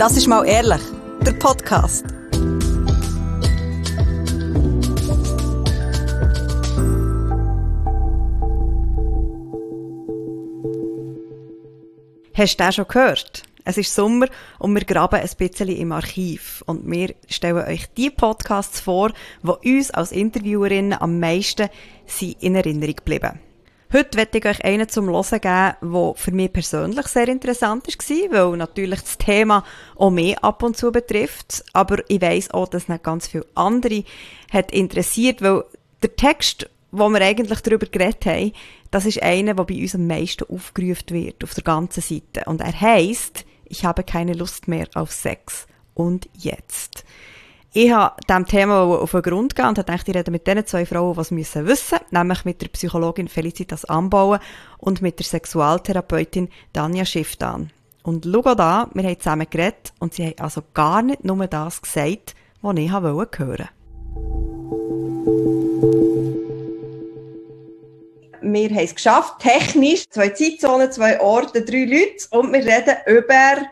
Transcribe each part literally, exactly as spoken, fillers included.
Das ist mal ehrlich, der Podcast. Hast du das schon gehört? Es ist Sommer und wir graben ein bisschen im Archiv. Und wir stellen euch die Podcasts vor, die uns als Interviewerinnen am meisten sind in Erinnerung geblieben. Heute möchte ich euch einen zum Hören geben, der für mich persönlich sehr interessant war, weil natürlich das Thema auch mich ab und zu betrifft. Aber ich weiss auch, dass nicht ganz viele andere hat interessiert, weil der Text, wo wir eigentlich darüber geredet haben, das ist einer, der bei uns am meisten aufgerufen wird, auf der ganzen Seite. Und er heisst, ich habe keine Lust mehr auf Sex. Und jetzt. Ich habe diesem Thema auf den Grund gegangen und habe gedacht, ich rede mit diesen zwei Frauen, die es wissen müssen, nämlich mit der Psychologin Felicitas Ambauen und mit der Sexualtherapeutin Tanja Schifftan. Und schau da, wir haben zusammen geredet und sie haben also gar nicht nur das gesagt, was ich hören wollte. Wir haben es geschafft, technisch, zwei Zeitzonen, zwei Orte, drei Leute und wir reden über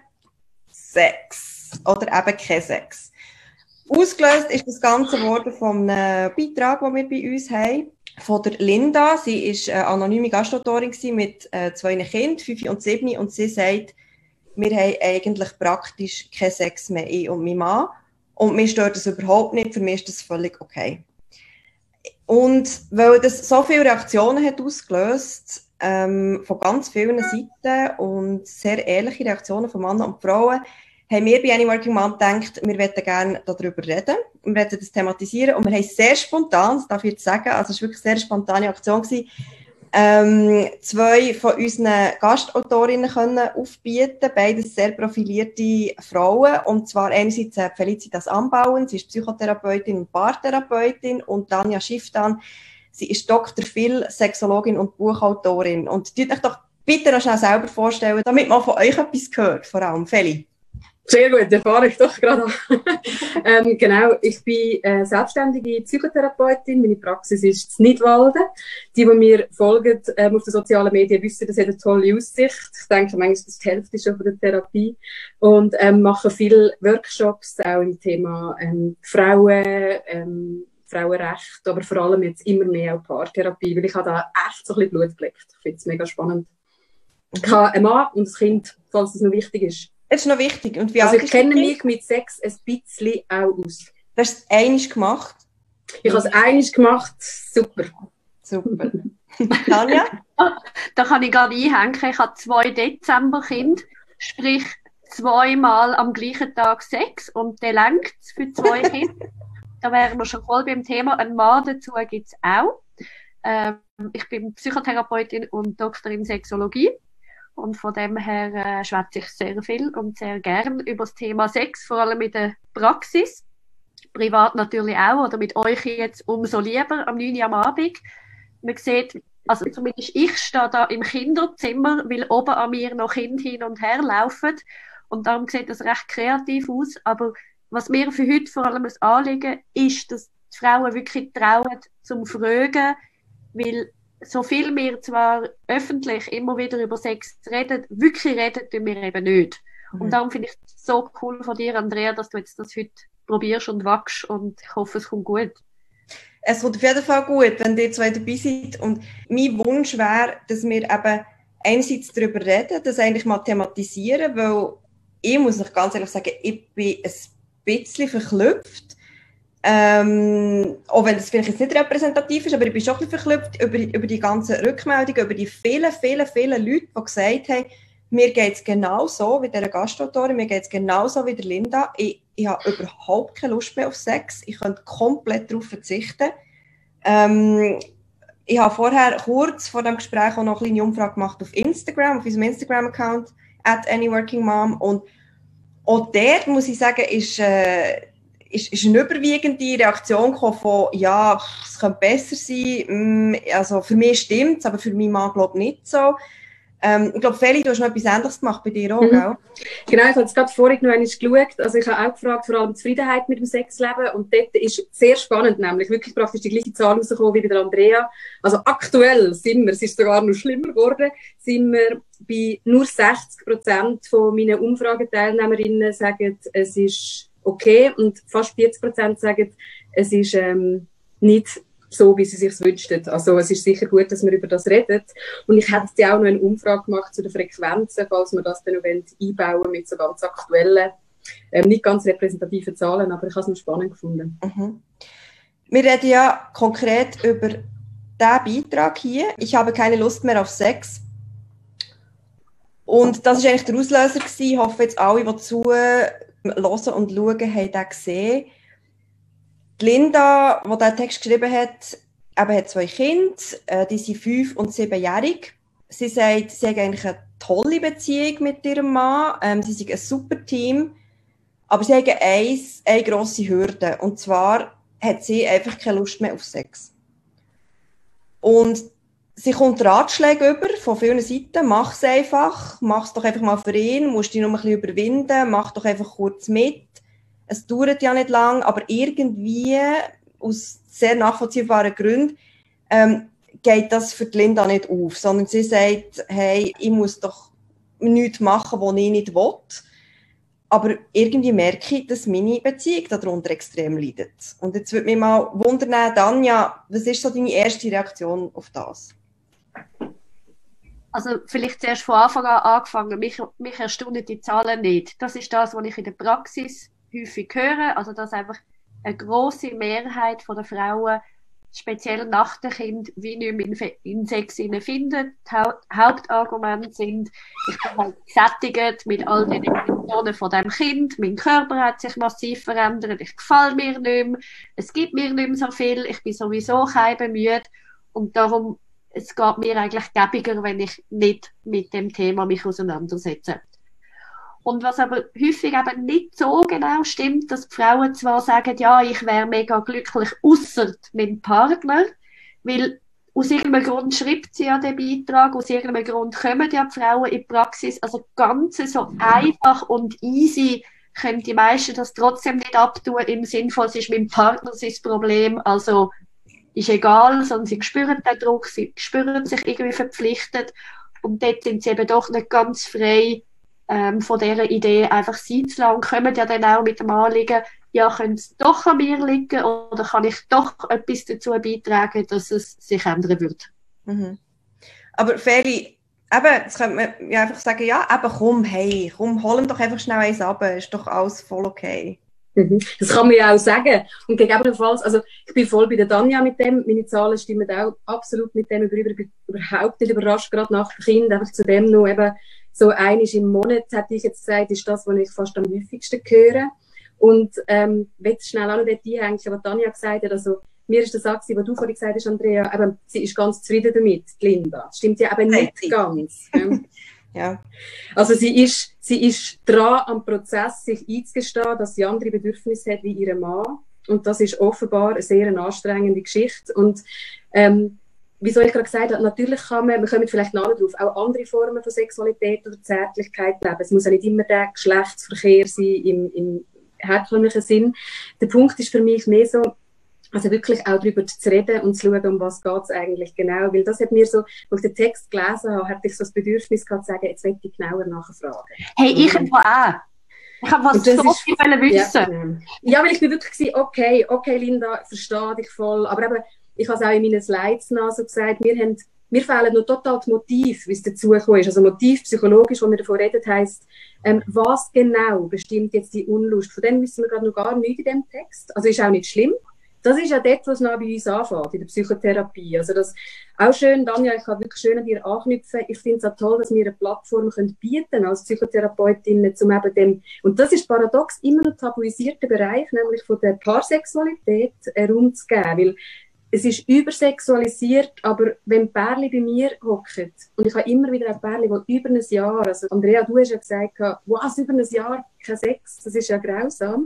Sex oder eben kein Sex. Ausgelöst ist das Ganze worden von einem Beitrag, den wir bei uns haben, von der Linda. Sie war eine anonyme Gastautorin mit äh, zwei Kindern, fünf und sieben, und sie sagt, wir haben eigentlich praktisch keinen Sex mehr, ich und mein Mann. Und mir stört das überhaupt nicht, für mich ist das völlig okay. Und weil das so viele Reaktionen hat ausgelöst, ähm, von ganz vielen Seiten und sehr ehrliche Reaktionen von Männern und Frauen, haben wir bei Anyworking Mom gedacht, wir möchten gerne darüber reden, wir möchten das thematisieren und wir haben sehr spontan, das darf ich jetzt sagen, also es war wirklich eine sehr spontane Aktion gewesen, ähm, zwei von unseren Gastautorinnen können aufbieten, beides sehr profilierte Frauen, und zwar einerseits Felicitas Ambauen, sie ist Psychotherapeutin und Paartherapeutin, und Tanja Schifftan, sie ist Doktor Phil, Sexologin und Buchautorin. Und tut euch doch bitte noch schnell selber vorstellen, damit man von euch etwas hört, vor allem Feli. Sehr gut, erfahre ich doch gerade. ähm, genau, ich bin äh, selbstständige Psychotherapeutin. Meine Praxis ist in Nidwalden. Die, die mir folgen ähm, auf den sozialen Medien, wissen, das hat eine tolle Aussicht. Ich denke, manchmal ist das die Hälfte schon von der Therapie. Und ähm, mache viele Workshops, auch im Thema ähm, Frauen, ähm, Frauenrecht, aber vor allem jetzt immer mehr auch Paartherapie, weil ich habe da echt so ein bisschen Blut geleckt. Ich finde es mega spannend. Mhm. Ich habe einen Mann und ein Kind, falls das noch wichtig ist. Das ist noch wichtig. Und wie also ich kenne mich mit Sex ein bisschen auch aus. Du hast es einmal gemacht? Ich habe es einmal gemacht. Super. Super. Tanja? Da kann ich gerade einhängen. Ich habe zwei Dezemberkinder, sprich zweimal am gleichen Tag Sex, und der reicht für zwei Kinder. Da wären wir schon voll beim Thema. Ein Mann dazu gibt es auch. Ähm, ich bin Psychotherapeutin und Doktor in Sexologie. Und von dem her äh, schwätze ich sehr viel und sehr gern über das Thema Sex, vor allem in der Praxis. Privat natürlich auch, oder mit euch jetzt umso lieber am neun Uhr am Abend. Man sieht, also zumindest ich stehe da im Kinderzimmer, weil oben an mir noch Kinder hin und her laufen. Und darum sieht das recht kreativ aus. Aber was mir für heute vor allem ein Anliegen ist, dass die Frauen wirklich trauen zum Fragen, weil so viel wir zwar öffentlich immer wieder über Sex reden, wirklich reden tun wir eben nicht. Mhm. Und darum finde ich es so cool von dir, Andrea, dass du jetzt das heute probierst und wachst, und ich hoffe, es kommt gut. Es kommt auf jeden Fall gut, wenn ihr zwei dabei seid. Und mein Wunsch wäre, dass wir eben einerseits darüber reden, das eigentlich mal thematisieren, weil ich muss euch ganz ehrlich sagen, ich bin ein bisschen verklüpft. Ähm, auch wenn das vielleicht jetzt nicht repräsentativ ist, aber ich bin schon ein bisschen verklüpft über, über die ganzen Rückmeldungen, über die vielen, vielen, vielen Leute, die gesagt haben, mir geht es genau so wie der Gastautorin, mir geht es genau so wie der Linda. Ich, ich habe überhaupt keine Lust mehr auf Sex. Ich könnte komplett darauf verzichten. Ähm, ich habe vorher kurz vor dem Gespräch auch noch eine kleine Umfrage gemacht auf Instagram, auf unserem Instagram-Account at anyworkingmom, und auch dort, muss ich sagen, ist äh, Ist, ist eine überwiegende Reaktion gekommen von, ja, es könnte besser sein, also für mich stimmt es, aber für meinen Mann glaube ich nicht so. Ähm, ich glaube, Feli, du hast noch etwas Ähnliches gemacht bei dir auch, mhm. gell? Genau, ich habe es gerade vorhin noch einmal geschaut. Also ich habe auch gefragt, vor allem die Zufriedenheit mit dem Sexleben. Und dort ist sehr spannend, nämlich wirklich praktisch die gleiche Zahl rausgekommen wie bei der Andrea. Also aktuell sind wir, es ist sogar noch schlimmer geworden, sind wir bei nur sechzig Prozent von meinen Umfrageteilnehmerinnen sagen, es ist okay. Und fast vierzig Prozent sagen, es ist ähm, nicht so, wie sie sich wünschten. Also es ist sicher gut, dass wir über das reden. Und ich hätte ja auch noch eine Umfrage gemacht zu den Frequenzen, falls wir das dann noch einbauen wollen mit so ganz aktuellen, ähm, nicht ganz repräsentativen Zahlen, aber ich habe es noch spannend gefunden. Mhm. Wir reden ja konkret über diesen Beitrag hier. Ich habe keine Lust mehr auf Sex. Und das war eigentlich der Auslöser gewesen. Ich hoffe jetzt alle, die zuhören und schauen, haben den gesehen. Die Linda, die diesen Text geschrieben hat, eben hat zwei Kinder, äh, die sind fünf- und siebenjährig. Sie sagt, sie hat eigentlich eine tolle Beziehung mit ihrem Mann, ähm, sie sind ein super Team, aber sie haben eins, eine grosse Hürde, und zwar hat sie einfach keine Lust mehr auf Sex. Und sie kommt Ratschläge über von vielen Seiten, mach es einfach, mach es doch einfach mal für ihn, musst dich noch ein bisschen überwinden, mach doch einfach kurz mit. Es dauert ja nicht lang, aber irgendwie, aus sehr nachvollziehbaren Gründen, ähm, geht das für die Linda nicht auf, sondern sie sagt, hey, ich muss doch nichts machen, was ich nicht will. Aber irgendwie merke ich, dass meine Beziehung darunter extrem leidet. Und jetzt würde mich mal wundern, Tanja, was ist so deine erste Reaktion auf das? Also vielleicht zuerst von Anfang an angefangen, mich, mich erstaunen die Zahlen nicht. Das ist das, was ich in der Praxis häufig höre, also dass einfach eine grosse Mehrheit der Frauen, speziell nach dem Kind, wie nicht mehr in Sex finden. Die Haupt Hauptargumente sind, ich bin halt gesättigt mit all den Emotionen von dem Kind, mein Körper hat sich massiv verändert, ich gefalle mir nicht mehr, es gibt mir nicht mehr so viel, ich bin sowieso keimemüde und darum, es geht mir eigentlich gäbiger, wenn ich nicht mit dem Thema mich auseinandersetze. Und was aber häufig eben nicht so genau stimmt, dass die Frauen zwar sagen, ja, ich wäre mega glücklich, ausser meinem Partner, weil aus irgendeinem Grund schreibt sie ja den Beitrag, aus irgendeinem Grund kommen ja die Frauen in die Praxis, also ganz so einfach und easy können die meisten das trotzdem nicht abtun, im Sinne von, es ist mein Partner sein Problem, also ist egal, sondern sie spüren den Druck, sie spüren sich irgendwie verpflichtet und dort sind sie eben doch nicht ganz frei, Ähm, von dieser Idee einfach sein zu lassen, kommen ja dann auch mit dem Anliegen, ja, könnte es doch an mir liegen oder kann ich doch etwas dazu beitragen, dass es sich ändern wird. Mhm. Aber Feli, eben, jetzt könnte man ja einfach sagen, ja, eben komm, hey, komm, hol ihm doch einfach schnell eins ab, ist doch alles voll okay. Mhm. Das kann man ja auch sagen. Und gegebenenfalls, also ich bin voll bei der Tanja mit dem, meine Zahlen stimmen auch absolut mit dem über, ich bin überhaupt nicht überrascht, gerade nach dem Kind, einfach zu dem noch eben so einisch im Monat, hätte ich jetzt gesagt, ist das, was ich fast am häufigsten höre. Und ähm, ich will schnell auch noch dort einhängen, was Tanja gesagt hat, also mir ist das auch gewesen, was du vorhin gesagt hast, Andrea, eben, sie ist ganz zufrieden damit, die Linda. Das stimmt ja eben nicht hey, ganz. Ja. Ja. Also sie ist, sie ist dran am Prozess, sich einzugestehen, dass sie andere Bedürfnisse hat wie ihr Mann. Und das ist offenbar eine sehr anstrengende Geschichte. Und ähm, wie soll ich gerade gesagt habe, natürlich kann man, wir kommen vielleicht nachher drauf, auch andere Formen von Sexualität oder Zärtlichkeit leben. Es muss ja nicht immer der Geschlechtsverkehr sein im, im herkömmlichen Sinn. Der Punkt ist für mich mehr so, also wirklich auch darüber zu reden und zu schauen, um was geht es eigentlich genau. Weil das hat mir so, als ich den Text gelesen habe, hatte ich so das Bedürfnis gehabt, zu sagen, jetzt will ich genauer nachfragen. Hey, ich habe auch. Ich habe was so ist, viel wissen. Ja, ja, weil ich bin wirklich gesagt, okay, okay, Linda, verstehe dich voll. Aber eben, ich habe es auch in meinen Slides nach so gesagt, wir haben, mir fehlen noch total das Motiv, wie es dazugekommen ist. Also Motiv psychologisch, wo wir davon reden, heisst, ähm, was genau bestimmt jetzt die Unlust? Von dem wissen wir gerade noch gar nichts in dem Text. Also ist auch nicht schlimm. Das ist ja dort, was noch bei uns anfängt, in der Psychotherapie. Also das auch schön, Tanja, ich kann wirklich schön an dir anknüpfen. Ich finde es auch toll, dass wir eine Plattform können bieten als Psychotherapeutinnen, zum eben dem, und das ist paradox, immer noch tabuisierter Bereich, nämlich von der Paarsexualität, einen Raum zu geben. Weil es ist übersexualisiert, aber wenn Pärchen bei mir hocken, und ich habe immer wieder auch Pärchen, die über ein Jahr, also Andrea, du hast ja gesagt, was, über ein Jahr kein Sex, das ist ja grausam.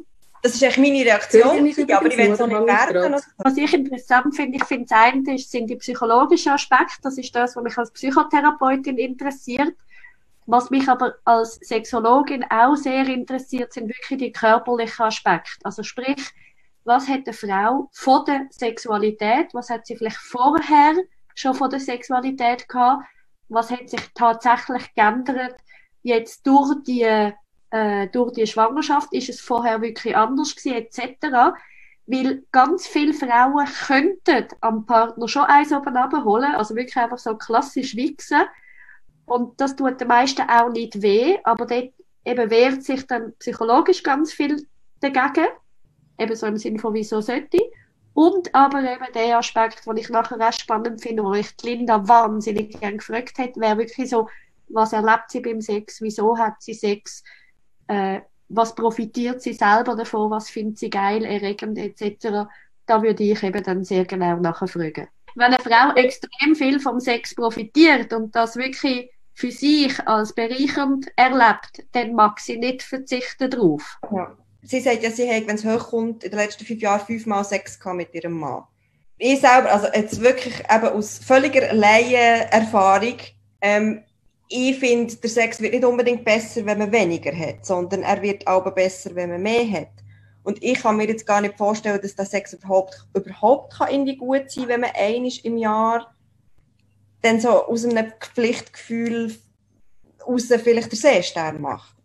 Das ist eigentlich meine Reaktion, ich aber ich will es auch nicht werten. Was ich interessant finde, ich finde, das eine ist, sind die psychologischen Aspekte. Das ist das, was mich als Psychotherapeutin interessiert. Was mich aber als Sexologin auch sehr interessiert, sind wirklich die körperlichen Aspekte. Also sprich, was hat eine Frau von der Sexualität, was hat sie vielleicht vorher schon von der Sexualität gehabt, was hat sich tatsächlich geändert jetzt durch die, äh, durch die Schwangerschaft, ist es vorher wirklich anders gewesen, et cetera. Weil ganz viele Frauen könnten am Partner schon eins oben abholen, also wirklich einfach so klassisch wichsen. Und das tut den meisten auch nicht weh, aber dort eben wehrt sich dann psychologisch ganz viel dagegen. Eben so im Sinne von, wieso sollte ich? Und aber eben der Aspekt, den ich nachher auch spannend finde, wo ich die Linda wahnsinnig gerne gefragt hat, wäre wirklich so, was erlebt sie beim Sex, wieso hat sie Sex, äh, was profitiert sie selber davon, was findet sie geil, erregend et cetera. Da würde ich eben dann sehr genau nachfragen. Wenn eine Frau extrem viel vom Sex profitiert und das wirklich für sich als bereichernd erlebt, dann mag sie nicht verzichten darauf. Ja. Sie sagt ja, sie hat, wenn es hochkommt, in den letzten fünf Jahren fünfmal Sex gehabt mit ihrem Mann. Ich selber, also jetzt wirklich eben aus völliger Laienerfahrung, ähm, ich finde, der Sex wird nicht unbedingt besser, wenn man weniger hat, sondern er wird aber besser, wenn man mehr hat. Und ich kann mir jetzt gar nicht vorstellen, dass der Sex überhaupt, überhaupt kann irgendwie gut sein kann, wenn man einmal im Jahr dann so aus einem Pflichtgefühl raus vielleicht den Seestern macht.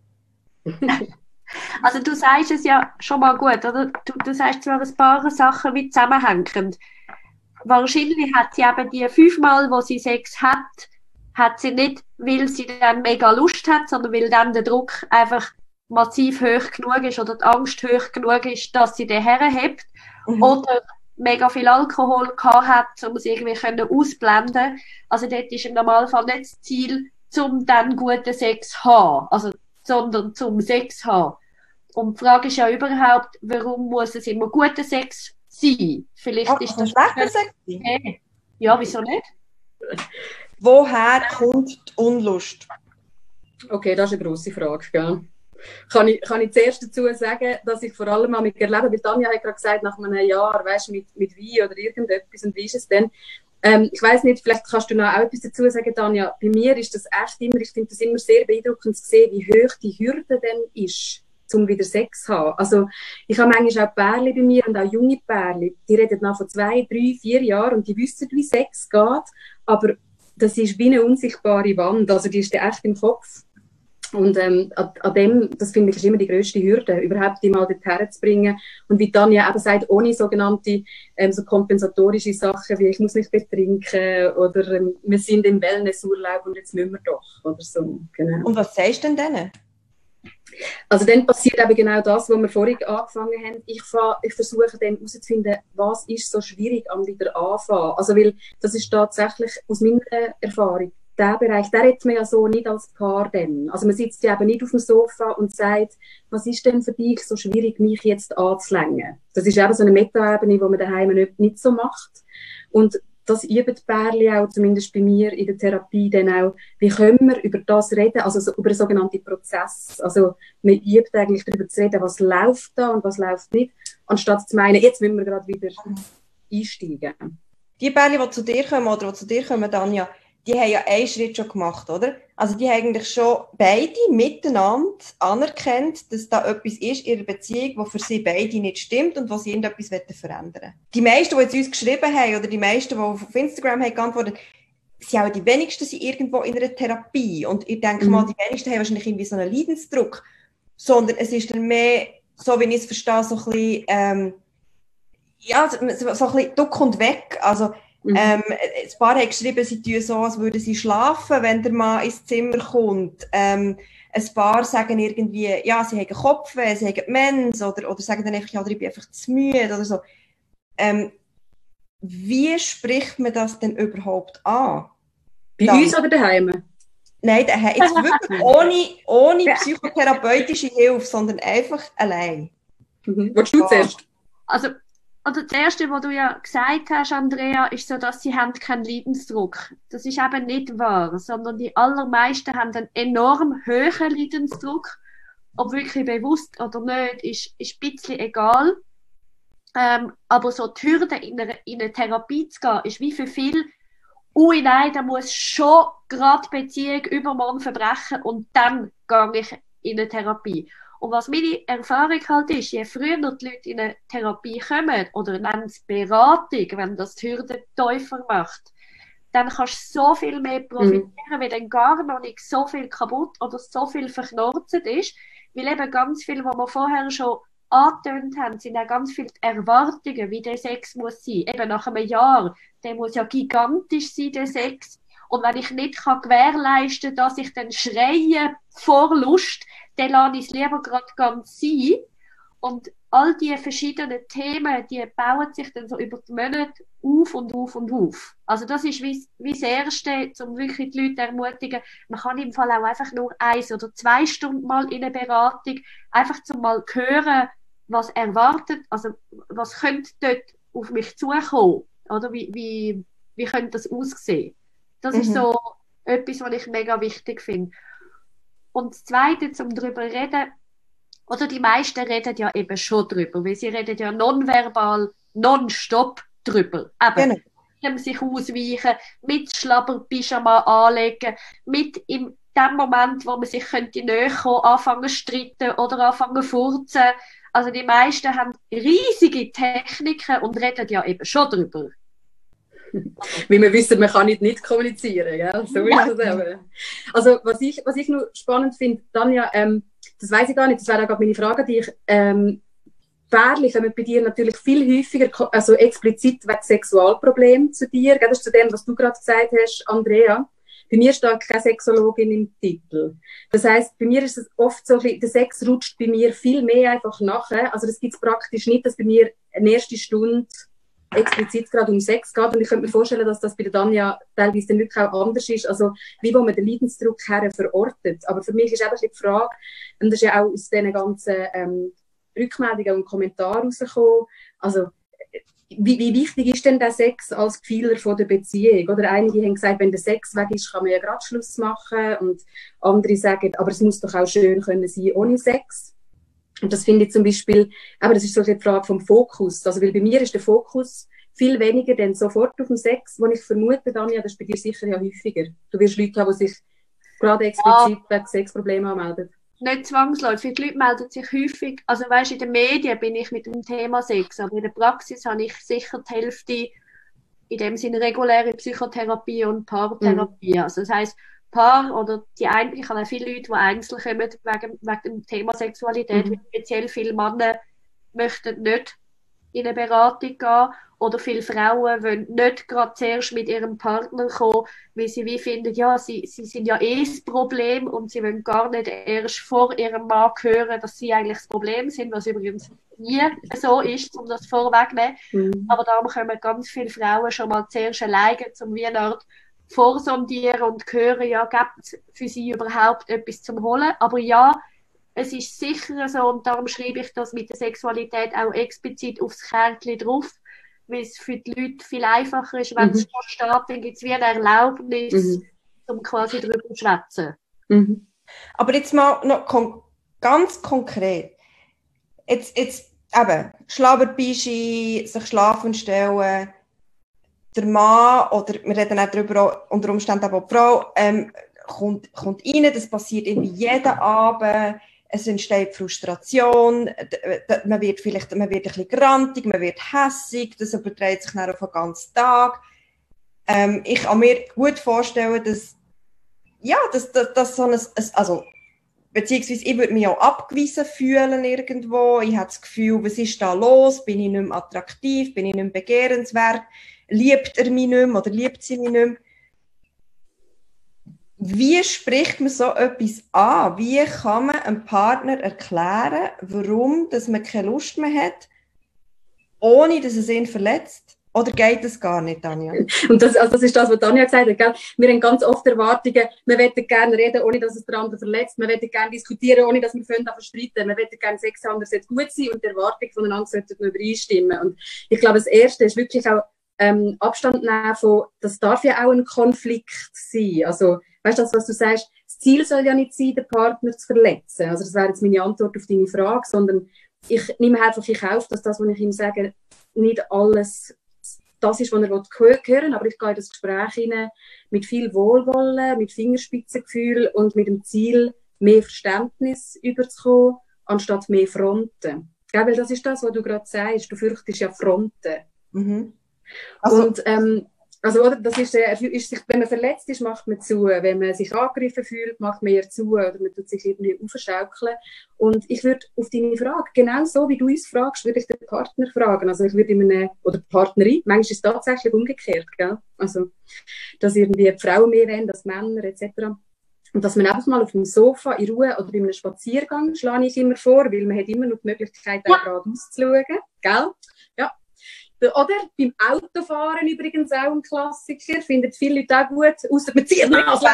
Also du sagst es ja schon mal gut, oder? Du, du sagst zwar ein paar Sachen wie zusammenhängend. Wahrscheinlich hat sie eben die fünfmal, wo sie Sex hat, hat sie nicht, weil sie dann mega Lust hat, sondern weil dann der Druck einfach massiv hoch genug ist oder die Angst hoch genug ist, dass sie den herhebt. Mhm. Oder mega viel Alkohol gehabt hat, um es irgendwie können ausblenden. Also dort ist im Normalfall nicht das Ziel, um dann guten Sex zu haben, also, sondern zum Sex zu haben. Und die Frage ist ja überhaupt, warum muss es immer guter Sex sein? Vielleicht oh, ist das schlechter Sex sein? Okay. Ja, wieso nicht? Woher kommt die Unlust? Okay, das ist eine grosse Frage, gell? Kann ich, kann ich zuerst dazu sagen, dass ich vor allem auch mit erlebe, weil Tanja hat gerade gesagt, nach einem Jahr, weißt du, mit, mit Wein oder irgendetwas, und wie ist es denn? Ähm, ich weiss nicht, vielleicht kannst du noch auch etwas dazu sagen, Tanja. Bei mir ist das echt immer, ich finde das immer sehr beeindruckend zu sehen, wie hoch die Hürde denn ist, um wieder Sex zu haben. Also, ich habe manchmal auch Pärchen bei mir und auch junge Pärchen, die reden nach von zwei, drei, vier Jahren und die wissen, wie Sex geht, aber das ist wie eine unsichtbare Wand, also die ist dir echt im Kopf. Und ähm, an, an dem, das finde ich, ist immer die grösste Hürde, überhaupt die mal dorthin zu bringen. Und wie Tanja eben sagt, ohne sogenannte ähm, so kompensatorische Sachen, wie ich muss mich betrinken oder ähm, wir sind im Wellnessurlaub und jetzt müssen wir doch, oder so. Genau. Und was sagst du denn denen? Also dann passiert eben genau das, was wir vorhin angefangen haben. Ich, ich versuche dann herauszufinden, was ist so schwierig am wieder anfangen. Also weil das ist tatsächlich aus meiner Erfahrung, der Bereich, der redet man ja so nicht als Paar dann. Also man sitzt ja eben nicht auf dem Sofa und sagt, was ist denn für dich so schwierig, mich jetzt anzulängen? Das ist eben so eine Metaebene, die man daheim nicht, nicht so macht. Und das üben die Pärchen auch, zumindest bei mir in der Therapie, dann auch, wie können wir über das reden, also so über einen sogenannten Prozess. Also man übt eigentlich darüber zu reden, was läuft da und was läuft nicht, anstatt zu meinen, jetzt müssen wir gerade wieder einsteigen. Die Pärchen, die zu dir kommen, oder die zu dir kommen, Tanja, die haben ja einen Schritt schon gemacht, oder? Also die haben eigentlich schon beide miteinander anerkannt, dass da etwas ist in ihrer Beziehung, wo für sie beide nicht stimmt und wo sie irgendetwas verändern wollen. Die meisten, die jetzt uns geschrieben haben, oder die meisten, die auf Instagram haben geantwortet, sind auch die wenigsten sind irgendwo in einer Therapie. Und ich denke mhm. mal, die wenigsten haben wahrscheinlich irgendwie so einen Leidensdruck. Sondern es ist dann mehr, so wie ich es verstehe, so ein bisschen, ähm, ja, so ein bisschen Duck und weg. Also, Mhm. Ähm, ein paar haben geschrieben, sie tun so, als würden sie schlafen, wenn der Mann ins Zimmer kommt. Ähm, ein paar sagen irgendwie, ja, sie haben Kopfweh, sie haben Mens, oder, oder sagen dann einfach, ja, ich bin einfach zu müde, oder so. Ähm, wie spricht man das denn überhaupt an? Bei dann, uns oder daheim? Nein, daheim, jetzt wirklich ohne, ohne psychotherapeutische Hilfe, sondern einfach allein. Mhm. Willst du zuerst? Also, Also das Erste, was du ja gesagt hast, Andrea, ist so, dass sie haben keinen Leidensdruck. Das ist eben nicht wahr, sondern die allermeisten haben einen enorm hohen Leidensdruck. ob wirklich bewusst oder nicht, ist, ist ein bisschen egal. Ähm, aber so die Hürde, in eine, in eine Therapie zu gehen, ist wie für viele, ui nein, da muss schon gerade Beziehung übermorgen verbrechen und dann gehe ich in eine Therapie. Und was meine Erfahrung halt ist, je früher die Leute in eine Therapie kommen oder nennen es Beratung, wenn das die Hürde tiefer macht, dann kannst du so viel mehr profitieren, mhm. weil dann gar noch nicht so viel kaputt oder so viel verknorzt ist, weil eben ganz viel, was wir vorher schon angetönt haben, sind auch ganz viele Erwartungen, wie der Sex muss sein. Eben nach einem Jahr, der muss ja gigantisch sein, der Sex. Und wenn ich nicht kann gewährleisten kann, dass ich dann schreie vor Lust, dann lasse ich es lieber gerade ganz sein. Und all diese verschiedenen Themen, die bauen sich dann so über die Monate auf und auf und auf. Also das ist wie, wie das Erste, um wirklich die Leute zu ermutigen. Man kann im Fall auch einfach nur eins oder zwei Stunden mal in eine Beratung, einfach zum mal hören, was erwartet, also was könnte dort auf mich zukommen, oder wie, wie, wie könnte das aussehen? Das mhm. ist so etwas, was ich mega wichtig finde. Und das Zweite, um darüber zu reden, oder die meisten reden ja eben schon drüber, weil sie reden ja nonverbal, nonstop drüber. Eben, genau. Mit sich ausweichen, mit Schlabber-Pyjama anlegen, mit in dem Moment, wo man sich könnte näher kommen, anfangen zu streiten oder anfangen zu furzen. Also die meisten haben riesige Techniken und reden ja eben schon drüber. Wie wir wissen, man kann nicht nicht kommunizieren, gell? So ist es eben. Also was ich, was ich noch spannend finde, Tanja, ähm, das weiss ich gar nicht, das wäre auch gerade meine Frage an dich. Ähm, Pärchen kommen bei dir natürlich viel häufiger, also explizit wegen Sexualproblemen zu dir. Gell? Das ist zu dem, was du gerade gesagt hast, Andrea. Bei mir steht keine Sexologin im Titel. Das heisst, bei mir ist es oft so, der Sex rutscht bei mir viel mehr einfach nachher. Also das gibt es praktisch nicht, dass bei mir eine erste Stunde explizit gerade um Sex geht. Und ich könnte mir vorstellen, dass das bei der Tanja teilweise dann wirklich auch anders ist. Also wie wo man den Leidensdruck her verortet. Aber für mich ist eben die Frage, und das ist ja auch aus diesen ganzen ähm, Rückmeldungen und Kommentaren rausgekommen, also Wie, wie wichtig ist denn der Sex als Pfeiler von der Beziehung? Oder einige haben gesagt, wenn der Sex weg ist, kann man ja gerade Schluss machen. Und andere sagen, aber es muss doch auch schön können sein ohne Sex. Und das finde ich zum Beispiel, aber das ist so die Frage vom Fokus. Also, weil bei mir ist der Fokus viel weniger denn sofort auf den Sex, wo ich vermute, Tanja, das ist bei dir sicher ja häufiger. Du wirst Leute haben, die sich gerade explizit ja. wegen Sexproblemen anmelden. Nicht zwangsläufig. Die Leute melden sich häufig, also weisst, in den Medien bin ich mit dem Thema Sex, aber in der Praxis habe ich sicher die Hälfte in dem Sinne reguläre Psychotherapie und Paartherapie. Mhm. Also das heisst, Paar oder die ein, ich habe auch viele Leute, die einzeln kommen wegen, wegen dem Thema Sexualität, mhm. speziell viele Männer möchten nicht in eine Beratung gehen oder viele Frauen wollen nicht gerade zuerst mit ihrem Partner kommen, weil sie wie finden, ja, sie, sie sind ja eh das Problem und sie wollen gar nicht erst vor ihrem Mann hören, dass sie eigentlich das Problem sind, was übrigens nie so ist, um das vorwegzunehmen. Mhm. Aber darum kommen ganz viele Frauen schon mal zuerst alleine, um wie eine Art vorsondieren und hören, ja, gibt es für sie überhaupt etwas zum Holen. Aber ja, es ist sicher so, und darum schreibe ich das mit der Sexualität auch explizit aufs Kärtchen drauf, weil es für die Leute viel einfacher ist, wenn mhm. es schon steht, dann gibt es wie eine Erlaubnis, mhm. um quasi darüber zu schwätzen. Mhm. Aber jetzt mal noch kon- ganz konkret. Jetzt, jetzt eben, Schlabberbischi, sich schlafen stellen, der Mann, oder wir reden auch darüber, unter Umständen auch die Frau, ähm, kommt, kommt rein, das passiert irgendwie jeden Abend, es entsteht Frustration, man wird vielleicht man wird ein bisschen grantig, man wird hässig, das überträgt sich dann auf den ganzen Tag. Ähm, ich kann mir gut vorstellen, dass, ja, dass, dass, dass so ein, also, beziehungsweise ich würde mich auch abgewiesen fühlen irgendwo, ich habe das Gefühl, was ist da los, bin ich nicht mehr attraktiv, bin ich nicht mehr begehrenswert, liebt er mich nicht mehr oder liebt sie mich nicht mehr. Wie spricht man so etwas an? Wie kann man einem Partner erklären, warum dass man keine Lust mehr hat, ohne dass es ihn verletzt? Oder geht das gar nicht, Tanja? Und das, also das ist das, was Tanja gesagt hat. Gell? Wir haben ganz oft Erwartungen, wir wollen gerne reden, ohne dass es der andere verletzt. Wir wollen gerne diskutieren, ohne dass wir streiten. Wir wollen gerne Sex haben, das sollte gut sein und die Erwartungen voneinander sollten übereinstimmen. Und ich glaube, das Erste ist wirklich auch ähm, Abstand nehmen von, das darf ja auch ein Konflikt sein. Also, weißt du, das, was du sagst, es das Ziel soll ja nicht sein, den Partner zu verletzen. Also das wäre jetzt meine Antwort auf deine Frage, sondern ich nehme einfach in Kauf, dass das, was ich ihm sage, nicht alles das ist, was er hören will, aber ich gehe in das Gespräch hinein mit viel Wohlwollen, mit Fingerspitzengefühl und mit dem Ziel, mehr Verständnis überzukommen, anstatt mehr Fronten. Gell, weil das ist das, was du gerade sagst, du fürchtest ja Fronten. Mhm. Also, und ähm, Also, oder, das ist, äh, ist sich, wenn man verletzt ist, macht man zu. Wenn man sich angegriffen fühlt, macht man eher zu. Oder man tut sich irgendwie aufschaukeln. Und ich würde auf deine Frage, genau so wie du uns fragst, würde ich den Partner fragen. Also, ich würde in einem, oder die Partnerin, manchmal ist es tatsächlich umgekehrt, gell? Also, dass irgendwie die Frauen mehr wollen als Männer, et cetera. Und dass man einfach mal auf dem Sofa in Ruhe oder bei einem Spaziergang, schlage ich immer vor, weil man hat immer noch die Möglichkeit, auch gerade auszuschauen, gell? Ja. Oder beim Autofahren übrigens auch ein Klassiker, findet viele Leute auch gut, ausser man zieht noch aus.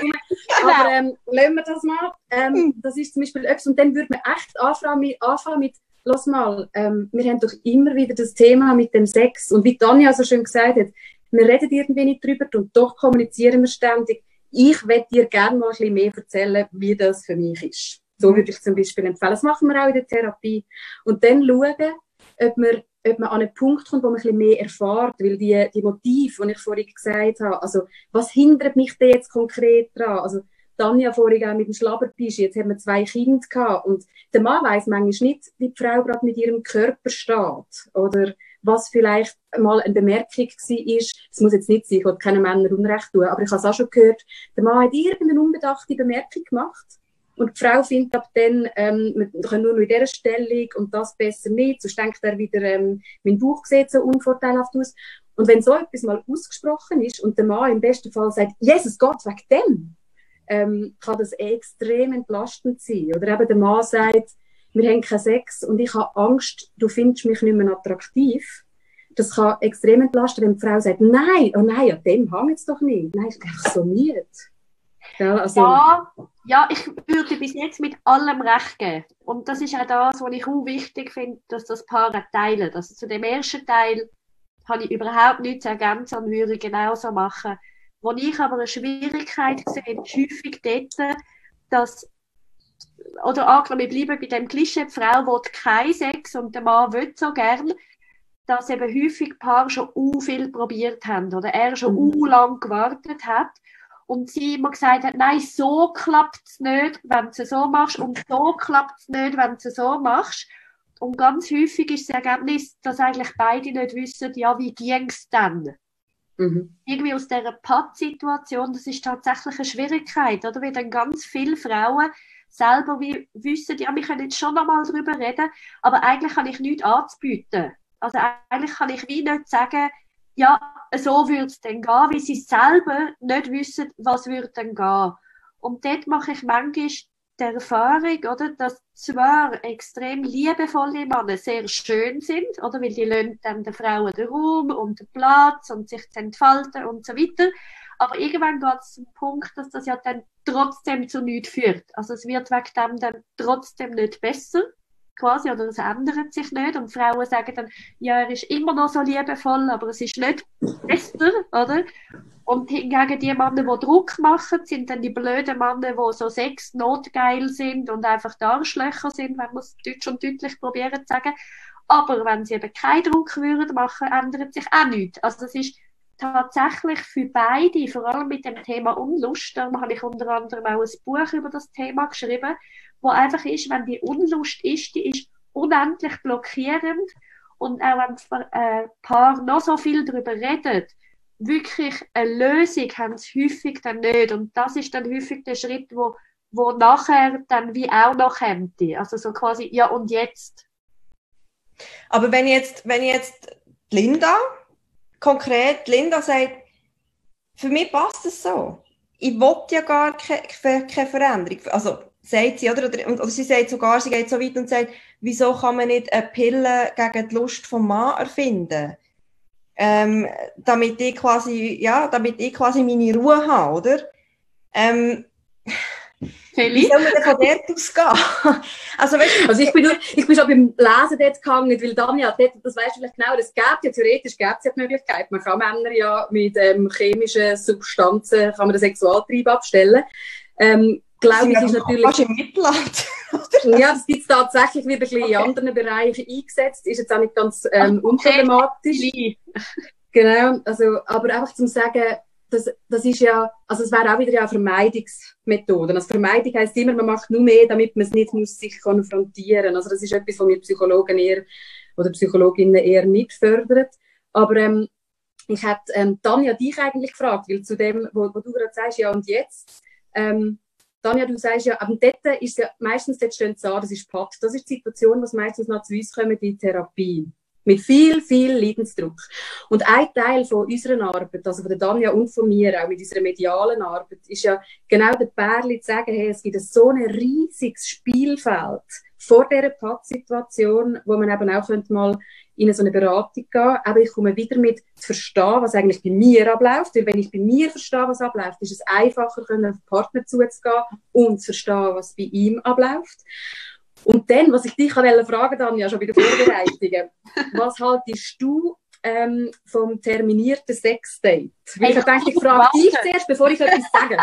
Aber ähm, lassen wir das mal. Ähm, das ist zum Beispiel etwas, und dann würde man echt anfangen mit, anfangen mit lass mal, ähm, wir haben doch immer wieder das Thema mit dem Sex. Und wie Tanja so schön gesagt hat, wir reden irgendwie nicht drüber und doch kommunizieren wir ständig. Ich möchte dir gerne mal ein bisschen mehr erzählen, wie das für mich ist. So würde ich zum Beispiel empfehlen. Das machen wir auch in der Therapie. Und dann schauen, ob wir ob man an einen Punkt kommt, wo man ein bisschen mehr erfährt, weil die, die Motive, die ich vorhin gesagt habe, also was hindert mich denn jetzt konkret daran? Also Tanja vorhin auch mit dem Schlabbertisch, jetzt haben wir zwei Kinder gehabt und der Mann weiss manchmal nicht, wie die Frau gerade mit ihrem Körper steht oder was vielleicht mal eine Bemerkung war, es muss jetzt nicht sein, ich will keinen Männern Unrecht tun, aber ich habe es auch schon gehört, der Mann hat irgendeine unbedachte Bemerkung gemacht. Und die Frau findet ab dann, ähm, wir können nur noch in dieser Stellung und das besser nicht. Sonst denkt er wieder, ähm, mein Bauch sieht so unvorteilhaft aus. Und wenn so etwas mal ausgesprochen ist und der Mann im besten Fall sagt, Jesus Gott, wegen dem, ähm, kann das extrem entlastend sein. Oder eben der Mann sagt, wir haben keinen Sex und ich habe Angst, du findest mich nicht mehr attraktiv. Das kann extrem entlasten, wenn die Frau sagt, nein, oh nein, an dem hängt es doch nicht. Nein, ich bin einfach so müde. Ja, also ja, ja, ich würde bis jetzt mit allem recht geben. Und das ist auch das, was ich auch wichtig finde, dass das Paar teilen. Also zu dem ersten Teil habe ich überhaupt nichts zu ergänzen und würde genauso machen. Wo ich aber eine Schwierigkeit sehe, ist häufig dort, dass, oder angenommen, wir bleiben bei dem Klischee, die Frau will keinen Sex und der Mann will so gern, dass eben häufig Paare schon u viel probiert haben oder er schon u mhm. lang gewartet hat. Und sie immer gesagt hat, nein, so klappt es nicht, wenn du es so machst, und so klappt es nicht, wenn du es so machst. Und ganz häufig ist das Ergebnis, dass eigentlich beide nicht wissen, ja, wie ging es dann? Mhm. Irgendwie aus dieser Pattsituation, das ist tatsächlich eine Schwierigkeit, oder? Weil dann ganz viele Frauen selber wie wissen, ja, wir können jetzt schon noch mal drüber reden, aber eigentlich kann ich nichts anzubieten. Also eigentlich kann ich wie nicht sagen, ja, so würde es dann gehen, weil sie selber nicht wissen, was würde dann gehen. Und dort mache ich manchmal die Erfahrung, oder, dass zwar extrem liebevolle Männer sehr schön sind, oder, weil die lassen dann den Frauen den Raum und den Platz und sich zu entfalten und so weiter, aber irgendwann geht es zum Punkt, dass das ja dann trotzdem zu nichts führt. Also es wird wegen dem dann trotzdem nicht besser. Quasi, oder es ändert sich nicht und Frauen sagen dann, ja, er ist immer noch so liebevoll, aber es ist nicht besser, oder? Und hingegen die Männer, die Druck machen, sind dann die blöden Männer, die so sex notgeil sind und einfach die Arschlöcher sind, wenn man es deutsch und deutlich probieren zu sagen. Aber wenn sie eben keinen Druck würden machen, ändert sich auch nichts. Also es ist tatsächlich für beide, vor allem mit dem Thema Unlust, darum habe ich unter anderem auch ein Buch über das Thema geschrieben, wo einfach ist, wenn die Unlust ist, die ist unendlich blockierend und auch wenn das äh, Paar noch so viel darüber redet, wirklich eine Lösung haben sie häufig dann nicht und das ist dann häufig der Schritt, wo, wo nachher dann wie auch noch kommt. Also so quasi, ja und jetzt? Aber wenn jetzt, wenn jetzt Linda, konkret Linda sagt, für mich passt es so. Ich will ja gar keine, keine Veränderung. Also, sagt sie, oder? Oder sie sagt sogar, sie geht so weit und sagt, wieso kann man nicht eine Pille gegen die Lust vom Mann erfinden? Ähm, damit ich quasi, ja, damit ich quasi meine Ruhe habe, oder? Ähm, Wie soll man denn von dort ausgehen? also, weißt du, also ich bin, nur, ich bin schon beim Lesen dort gehangen, weil Tanja, dort, das weißt du vielleicht genau, das gibt ja, theoretisch gibt es ja die Möglichkeit, man kann Männer ja mit ähm, chemischen Substanzen, kann man den Sexualtrieb abstellen. Ähm, glaube ich, ist natürlich... Fast im Mittelland. Ja, das gibt es tatsächlich wieder ein bisschen in anderen Bereichen eingesetzt. Ist jetzt auch nicht ganz ähm, unproblematisch. Genau, also, aber einfach zum sagen, das, das ist ja, also es wäre auch wieder eine Vermeidungsmethode. Also Vermeidung heisst immer, man macht nur mehr, damit man es nicht muss sich konfrontieren. Also das ist etwas, was wir Psychologen eher oder Psychologinnen eher nicht fördern. Aber ähm, ich hätte ähm, Tanja dich eigentlich gefragt, weil zu dem, wo, wo du gerade sagst, ja und jetzt, ähm, Tanja, du sagst ja, aber dort ist ja meistens, dort stehen sie an, das ist P A T. Das ist die Situation, was meistens noch zu uns kommen, die Therapie. Mit viel, viel Leidensdruck. Und ein Teil von unserer Arbeit, also von der Tanja und von mir, auch mit unserer medialen Arbeit, ist ja genau der Pärli zu sagen, hey, es gibt so ein riesiges Spielfeld vor dieser P A T-Situation, wo man eben auch mal in so eine Beratung gehen. Aber ich komme wieder mit zu verstehen, was eigentlich bei mir abläuft. Weil wenn ich bei mir verstehe, was abläuft, ist es einfacher, auf den Partner zuzugehen und zu verstehen, was bei ihm abläuft. Und dann, was ich dich fragen wollte, Tanja, schon bei den Vorbereitungen, was haltest du ähm, vom terminierten Sexdate? Weil ich habe gedacht, ich frage dich zuerst, bevor ich etwas sage.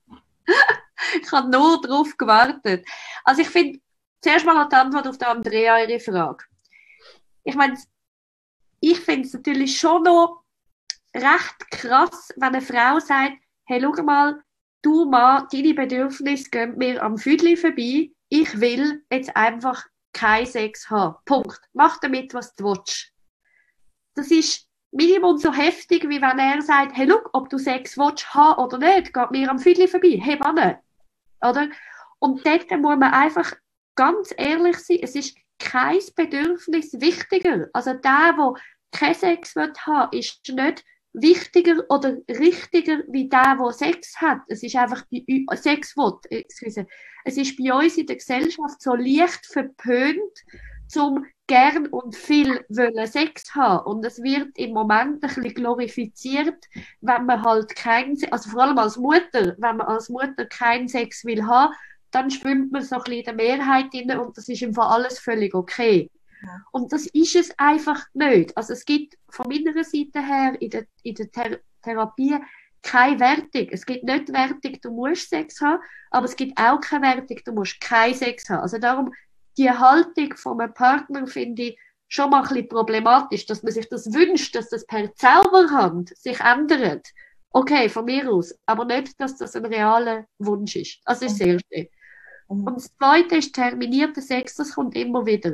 Ich habe nur darauf gewartet. Also ich finde, zuerst mal die Antwort auf die Andrea ihre Frage. Ich meine, ich finde es natürlich schon noch recht krass, wenn eine Frau sagt, hey, schau mal, du Mann, deine Bedürfnisse gehen mir am Füdli vorbei, ich will jetzt einfach keinen Sex haben. Punkt. Mach damit, was du willst. Das ist Minimum so heftig, wie wenn er sagt, hey, schau, ob du Sex willst haben oder nicht, geht mir am Füdli vorbei. Hey, Mann. Oder? Und dort muss man einfach ganz ehrlich sein, es ist kein Bedürfnis wichtiger. Also der, der keinen Sex haben will, ist nicht wichtiger oder richtiger wie der, der Sex hat. Es ist einfach bei uns, Sex will, excuse. Es ist bei uns in der Gesellschaft so leicht verpönt, zum gern und viel wollen Sex haben. Und es wird im Moment ein bisschen glorifiziert, wenn man halt keinen, also vor allem als Mutter, wenn man als Mutter keinen Sex will haben, dann schwimmt man so ein bisschen in der Mehrheit rein und das ist im Fall alles völlig okay. Ja. Und das ist es einfach nicht. Also es gibt von meiner Seite her in der, in der Ther- Therapie keine Wertung. Es gibt nicht Wertung, du musst Sex haben, aber es gibt auch keine Wertung, du musst keinen Sex haben. Also darum, die Haltung von einem Partner finde ich schon mal ein bisschen problematisch, dass man sich das wünscht, dass das per Zauberhand sich ändert. Okay, von mir aus, aber nicht, dass das ein realer Wunsch ist. Also das ist das Erste. Und das Zweite ist terminierter Sex, das kommt immer wieder.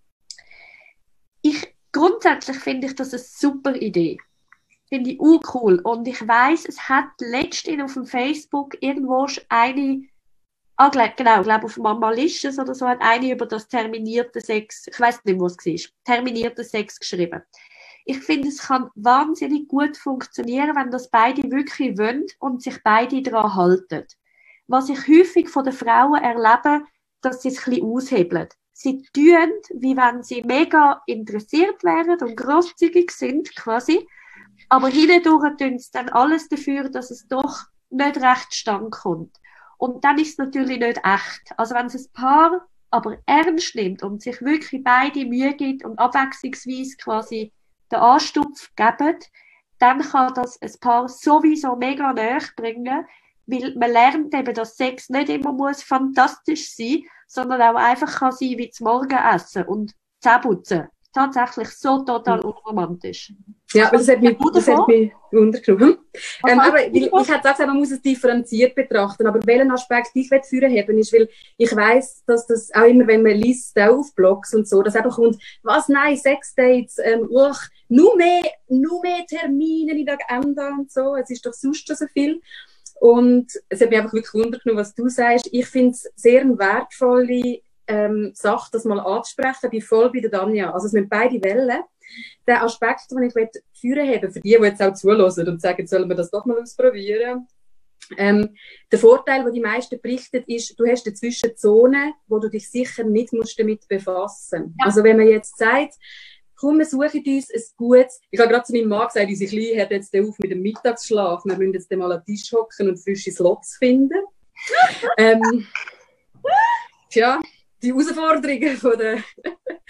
Ich, grundsätzlich finde ich das eine super Idee. Finde ich auch cool. Und ich weiss, es hat letztens auf dem Facebook irgendwo eine, ah, genau, ich glaube auf Mama Licious oder so, hat eine über das terminierte Sex, ich weiss nicht, was es war, terminierte Sex geschrieben. Ich finde, es kann wahnsinnig gut funktionieren, wenn das beide wirklich wollen und sich beide daran halten. Was ich häufig von den Frauen erlebe, dass sie es ein bisschen aushebeln. Sie tun, wie wenn sie mega interessiert wären und grosszügig sind, quasi. Aber hindurch tun sie dann alles dafür, dass es doch nicht recht stand kommt. Und dann ist es natürlich nicht echt. Also wenn es ein Paar aber ernst nimmt und sich wirklich beide Mühe gibt und abwechslungsweise quasi den Anstupf geben, dann kann das ein Paar sowieso mega näher bringen, weil man lernt eben, dass Sex nicht immer muss fantastisch sein, sondern auch einfach kann sein wie zum Morgenessen und Zähneputzen. Tatsächlich so total unromantisch. Ja, das hat mich, das hat mich wundergenommen. Ähm, aber ich, ich hätte gesagt, man muss es differenziert betrachten, aber welchen Aspekt ich führen haben ist, weil ich weiss, dass das auch immer, wenn man liest, auch auf Blogs und so, dass einfach kommt, was, nein, Sexdates, ähm, uch, nur mehr, nur mehr Termine in der Agenda und so, es ist doch sonst schon so viel. Und es hat mich einfach wirklich wundergenommen, was du sagst. Ich finde es sehr eine wertvolle ähm, Sache, das mal anzusprechen. Ich bin voll bei der Tanja. Also es sind beide Wellen. Der Aspekt, den ich führen habe, für die, die jetzt auch zuhören und sagen, sollen wir das doch mal ausprobieren. Ähm, der Vorteil, den die meisten berichten, ist, du hast eine Zwischenzone, wo du dich sicher nicht musst damit befassen. Ja. Also wenn man jetzt sagt, komm, wir suchen uns ein gutes... Ich habe gerade zu meinem Mann gesagt, unsere Kleine hört jetzt auf mit dem Mittagsschlaf. Wir müssen jetzt mal an den Tisch hocken und frische Slots finden. ähm, tja, die Herausforderungen von der...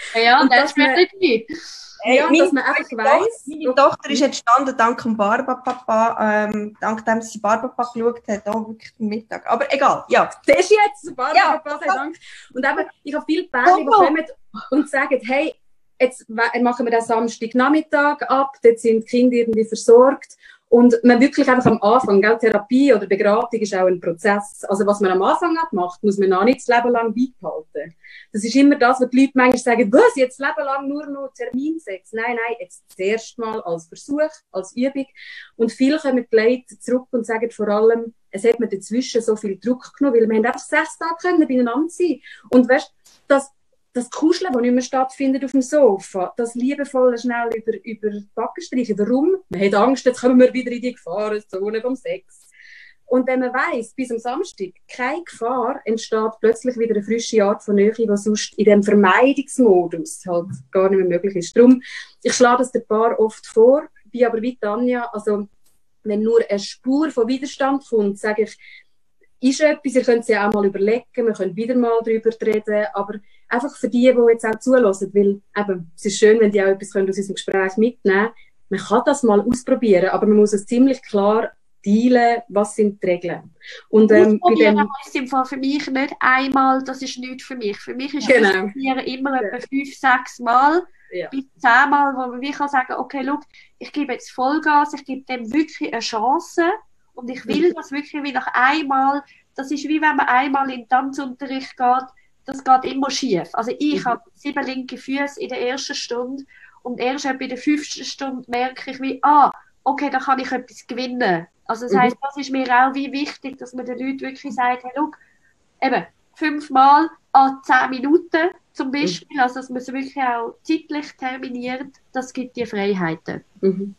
Ja, Und das dass man- wäre nicht. Hey, Ja, meine- dass man einfach meine weiss, Tochter, meine Tochter ist entstanden dank dem Barbapapa, ähm, dank dem sie Barbapapa geschaut hat, auch wirklich am Mittag. Aber egal, ja. das ist jetzt, Barbara, Ja. Gott sei Dank. Und eben, ich habe viele Pärchen, die Oh. kommen und sagen, hey, jetzt we- machen wir den Samstagnachmittag ab, dort sind die Kinder irgendwie versorgt. Und man wirklich einfach am Anfang, gell, Therapie oder Beratung ist auch ein Prozess. Also was man am Anfang macht, muss man auch nicht das Leben lang beibehalten. Das ist immer das, was die Leute manchmal sagen, was, jetzt Leben lang nur noch Terminsex. Nein, nein, jetzt das erste Mal als Versuch, als Übung. Und viele kommen die Leute zurück und sagen vor allem, es hat mir dazwischen so viel Druck genommen, weil wir haben einfach sechs Tage können beieinander sein. Und weißt, das, das Kuscheln, das nicht mehr stattfindet auf dem Sofa, das liebevolle schnell über, über die Backen streichen. Warum? Man hat Angst, jetzt kommen wir wieder in die Gefahrenzone vom Sex. Und wenn man weiss, bis am Samstag keine Gefahr, entsteht plötzlich wieder eine frische Art von Nähe, die sonst in dem Vermeidungsmodus halt gar nicht mehr möglich ist. Darum, ich schlage das den Paar oft vor, bin aber wie Tanja, also wenn nur eine Spur von Widerstand kommt, sage ich, ist etwas, ihr könnt es ja auch mal überlegen, wir können wieder mal darüber reden, aber einfach für die, die jetzt auch zulassen, weil eben, es ist schön, wenn die auch etwas können aus unserem Gespräch mitnehmen können. Man kann das mal ausprobieren, aber man muss es ziemlich klar dealen, was sind die Regeln. Und ähm, bei Ausprobieren dem, heisst im Fall für mich nicht einmal, das ist nichts für mich. Für mich ist Genau. Ausprobieren immer etwa fünf, sechs Mal ja. bis zehn Mal, wo man wie kann sagen, okay, schau, ich gebe jetzt Vollgas, ich gebe dem wirklich eine Chance und ich will das wirklich wie nach einmal, das ist wie wenn man einmal in den Tanzunterricht geht, das geht immer schief. Also ich Mhm. habe sieben linke Füße in der ersten Stunde und erst etwa in der fünften Stunde merke ich wie, ah, okay, da kann ich etwas gewinnen. Also das Mhm. heisst, das ist mir auch wie wichtig, dass man den Leuten wirklich sagt, hey, schau, eben, fünfmal an zehn Minuten zum Beispiel, also dass man es wirklich auch zeitlich terminiert, das gibt die Freiheiten. Mhm.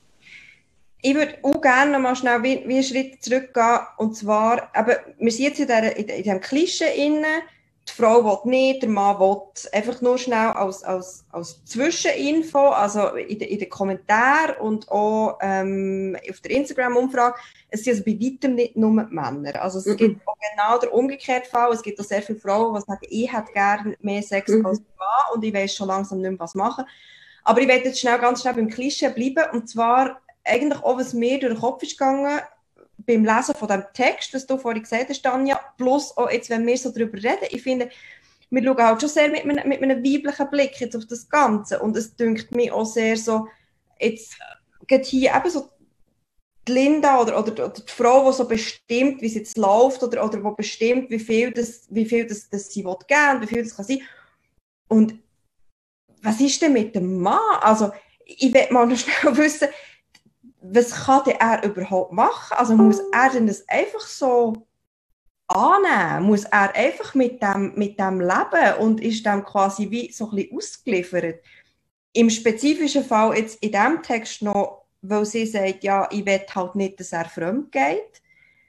Ich würde auch gerne noch mal schnell wie, wie einen Schritt zurückgehen. Und zwar, eben, wir sind jetzt in, der, in, in diesem Klischee inne. Die Frau will nicht, der Mann will. Einfach nur schnell als, als, als Zwischeninfo, also in, de, in den Kommentaren und auch ähm, auf der Instagram-Umfrage. Es sind also bei weitem nicht nur Männer. Also es Mhm. gibt auch genau den umgekehrten Fall. Es gibt auch sehr viele Frauen, die sagen, ich hätte gerne mehr Sex Mhm. als der Mann und ich weiss schon langsam nicht mehr, was machen. Aber ich werde jetzt schnell, ganz schnell beim Klischee bleiben. Und zwar eigentlich auch, was mir durch den Kopf ist gegangen, beim Lesen von diesem Text, was du vorhin gesagt hast, Tanja, plus auch jetzt, wenn wir so darüber reden, ich finde, wir schauen halt schon sehr mit einem, mit einem weiblichen Blick jetzt auf das Ganze und es dünkt mir auch sehr so, jetzt geht hier eben so die Linda oder, oder, oder die Frau, die so bestimmt, wie es jetzt läuft oder, oder die bestimmt, wie viel, das, wie viel das, das sie will geben, wie viel das kann sein. Und was ist denn mit dem Mann? Also, ich will mal noch schnell wissen, was kann denn er überhaupt machen? Also muss er denn das einfach so annehmen? Muss er einfach mit dem, mit dem leben und ist dem quasi wie so ein bisschen ausgeliefert? Im spezifischen Fall jetzt in diesem Text noch, weil sie sagt, ja, ich will halt nicht, dass er fremd geht.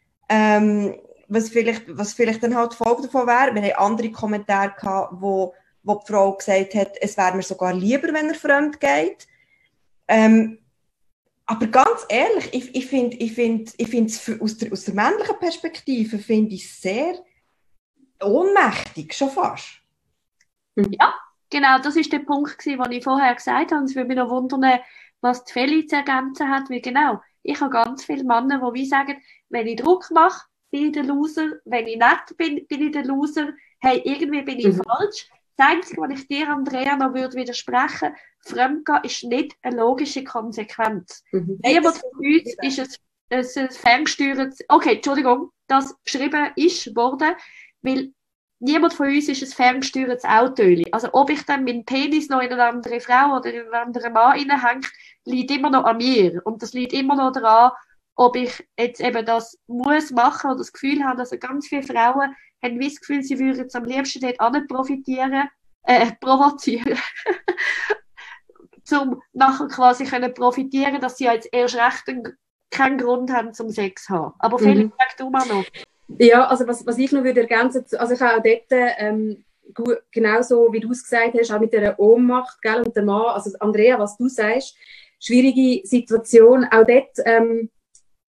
Ähm, was, vielleicht, was vielleicht dann halt die Folge davon wäre, wir haben andere Kommentare gehabt, wo, wo die Frau gesagt hat, es wäre mir sogar lieber, wenn er fremd geht. Ähm, Aber ganz ehrlich, ich, ich finde ich find, ich find's aus, der, aus der männlichen Perspektive finde ich sehr ohnmächtig, schon fast. Ja, genau, das ist der Punkt gewesen, den ich vorher gesagt habe. Es würde mich noch wundern, was die Feli zu ergänzen hat, weil genau, ich habe ganz viele Männer, die wie sagen, wenn ich Druck mache, bin ich der Loser, wenn ich nett bin, bin ich der Loser, hey, irgendwie bin ich Mhm. falsch. Das Einzige, was ich dir, Andrea, noch würde widersprechen, Fremdgehen ist nicht eine logische Konsequenz. Mhm. Niemand von uns ist ein, ein, ein ferngesteuertes, okay, Entschuldigung, das geschrieben ist worden, weil niemand von uns ist ein ferngesteuertes Auto. Also ob ich dann meinen Penis noch in eine andere Frau oder in einen anderen Mann reinhänge, liegt immer noch an mir. Und das liegt immer noch daran, ob ich jetzt eben das muss machen oder das Gefühl habe, dass ganz viele Frauen haben wie das Gefühl, sie würden jetzt am liebsten dort auch nicht profitieren, äh, provozieren. um nachher quasi können profitieren, dass sie jetzt erst recht einen, keinen Grund haben zum Sex zu haben. Aber Felix, Mhm. sag du mal noch. Ja, also was, was ich noch würde ergänzen, also ich habe auch dort ähm, gut, genauso wie du es gesagt hast, auch mit der Ohnmacht, gell, und der Mann, also Andrea, was du sagst, schwierige Situation, auch dort, ähm,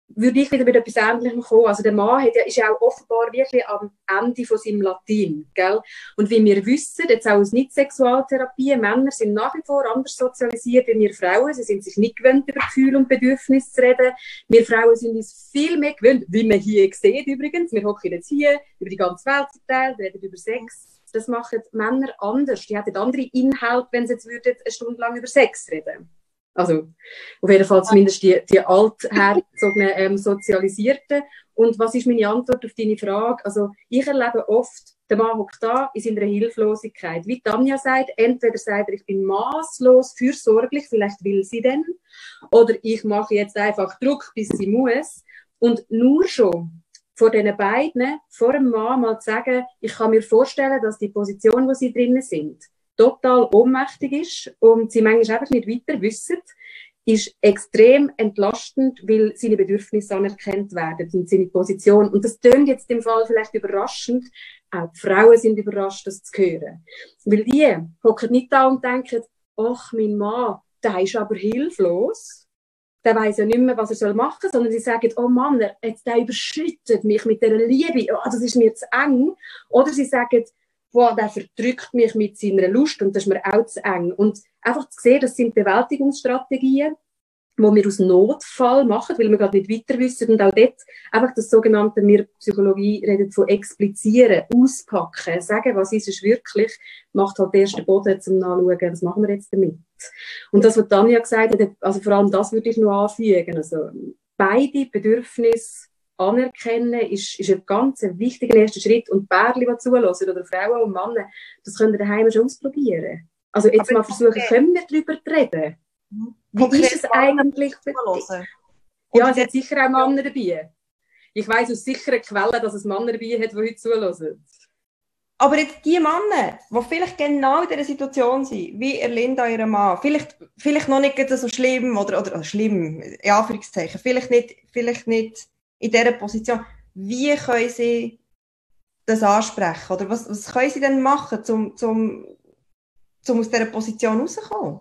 würde ich wieder mit etwas Ähnlichem kommen. Also der Mann hat ja, ist ja auch offenbar wirklich am Ende von seinem Latin, gell? Und wie wir wissen, jetzt auch aus Nicht-Sexualtherapie, Männer sind nach wie vor anders sozialisiert wie wir Frauen. Sie sind sich nicht gewöhnt, über Gefühle und Bedürfnisse zu reden. Wir Frauen sind uns viel mehr gewöhnt, wie man hier sieht übrigens. Wir hocken jetzt hier, über die ganze Welt verteilt, reden über Sex. Das machen Männer anders. Die hätten andere Inhalte, wenn sie jetzt würden, eine Stunde lang über Sex reden. Also, auf jeden Fall zumindest die, die altherzogenen ähm, Sozialisierten. Und was ist meine Antwort auf deine Frage? Also, ich erlebe oft, der Mann hockt da in seiner Hilflosigkeit. Wie Tanja sagt, entweder sagt er, ich bin maßlos fürsorglich, vielleicht will sie denn, oder ich mache jetzt einfach Druck, bis sie muss. Und nur schon vor diesen beiden, vor dem Mann mal zu sagen, ich kann mir vorstellen, dass die Position, wo sie drinnen sind, total ohnmächtig ist und sie manchmal einfach nicht weiter wissen, ist extrem entlastend, weil seine Bedürfnisse anerkannt werden und seine Position. Und das tönt jetzt im Fall vielleicht überraschend. Auch die Frauen sind überrascht, das zu hören. Weil die hocken nicht da und denken, ach, mein Mann, der ist aber hilflos. Der weiss ja nicht mehr, was er machen soll, sondern sie sagen, oh Mann, jetzt, der überschüttet mich mit dieser Liebe. Oh, das ist mir zu eng. Oder sie sagen, boah, der verdrückt mich mit seiner Lust und das ist mir auch zu eng. Und einfach zu sehen, das sind Bewältigungsstrategien, die wir aus Notfall machen, weil wir gerade nicht weiter wissen. Und auch dort einfach das sogenannte, wir Psychologie redet von explizieren, auspacken, sagen, was ist es wirklich, macht halt erst den Boden zum Nachschauen, was machen wir jetzt damit. Und das, was Tanja gesagt hat, also vor allem das würde ich noch anfügen. Also beide Bedürfnisse anerkennen ist, ist ein ganz wichtiger erster Schritt. Und Pärchen, die zuhören, oder Frauen und Männer, das können wir daheim schon ausprobieren. Also jetzt aber mal versuchen, können wir darüber reden? Wie Konkret ist es eigentlich für dich? Ja, es hat sicher auch Männer dabei. Ich weiss aus sicheren Quellen, dass es Männer dabei hat, die heute zuhören. Aber jetzt die Männer, die vielleicht genau in dieser Situation sind, wie Erlinda, ihre Mann, vielleicht, vielleicht noch nicht so schlimm, oder, oder, oder schlimm, in Anführungszeichen, vielleicht nicht, vielleicht nicht in dieser Position, wie können sie das ansprechen? Oder was, was können sie denn machen, um, um, um aus dieser Position rauszukommen?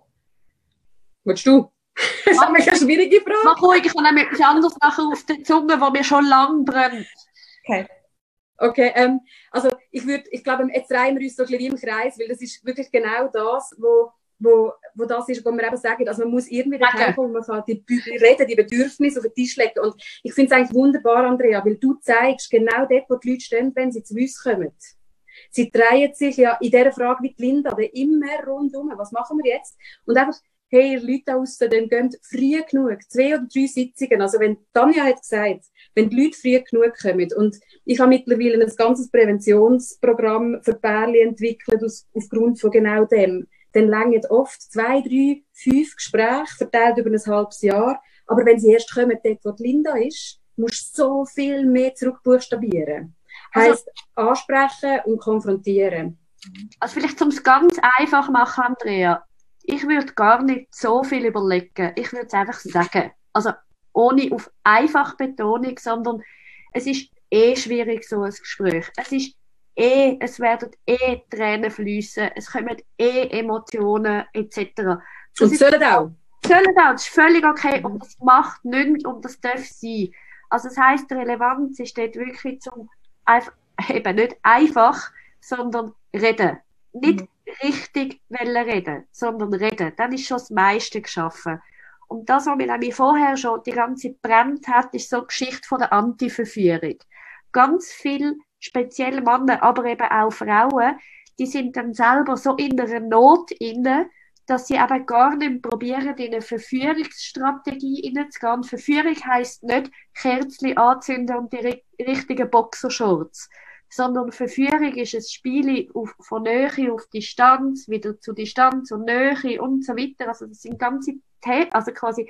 Willst du? Das ist eine schwierige Frage. Mach ruhig, ich habe nämlich etwas anderes nachher auf der Zunge, die mir schon lange brennt. Okay. Okay, ähm, also ich würde, ich glaube, jetzt drehen wir uns so ein bisschen wie im Kreis, weil das ist wirklich genau das, wo, wo, wo das ist, wo wir eben sagen, also man muss irgendwie daheim kommen, man kann die reden, die Bedürfnisse auf den Tisch legen. Und ich finde es eigentlich wunderbar, Andrea, weil du zeigst genau dort, wo die Leute stehen, wenn sie zu uns kommen. Sie drehen sich ja in dieser Frage wie die Linda, immer rundum, was machen wir jetzt? Und einfach, hey, ihr Leute da draussen, dann geht früh genug, zwei oder drei Sitzungen. Also wenn, Tanja hat gesagt, wenn die Leute früh genug kommen, und ich habe mittlerweile ein ganzes Präventionsprogramm für Pärchen entwickelt, aus, aufgrund von genau dem, dann reichen oft zwei, drei, fünf Gespräche, verteilt über ein halbes Jahr. Aber wenn sie erst kommen, dort, wo die Linda ist, musst du so viel mehr zurückbuchstabieren. Also, heisst, ansprechen und konfrontieren. Also vielleicht, um es ganz einfach machen, Andrea, ich würde gar nicht so viel überlegen. Ich würde es einfach sagen. Also ohne auf Einfachbetonung, sondern es ist eh schwierig, so ein Gespräch. Es ist eh, es werden eh Tränen fließen, es kommen eh Emotionen et cetera. Und es sollen auch. Sollen auch, das ist völlig okay. Und das macht nichts und das darf sein. Also das heisst, die Relevanz ist dort wirklich zum einfach, eben nicht einfach, sondern reden. Nicht mhm. richtig reden, sondern reden. Dann ist schon das meiste geschaffen. Und das, was mir nämlich vorher schon die ganze Zeit brennt hat, ist so die Geschichte von der Antiverführung. Ganz viele spezielle Männer, aber eben auch Frauen, die sind dann selber so in einer Not inne, dass sie eben gar nicht probieren, in eine Verführungsstrategie hineinzugehen. Verführung heisst nicht Kerzchen anzünden und die richtigen Boxershorts, sondern Verführung ist ein Spiel auf, von Nähe auf Distanz, wieder zu Distanz und Nähe und so weiter. Also das sind ganze The- also quasi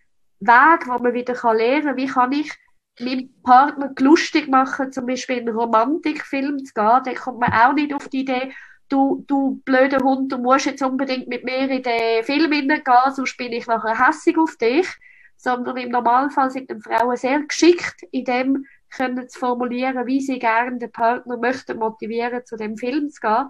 Wege, wo man wieder lernen kann, wie kann ich meinem Partner lustig machen, zum Beispiel in einen Romantikfilm zu gehen. Da kommt man auch nicht auf die Idee, du, du blöder Hund, du musst jetzt unbedingt mit mir in den Film hineingehen, sonst bin ich nachher hässig auf dich. Sondern im Normalfall sind die Frauen sehr geschickt, in dem können zu formulieren, wie sie gerne den Partner möchten motivieren, zu dem Film zu gehen.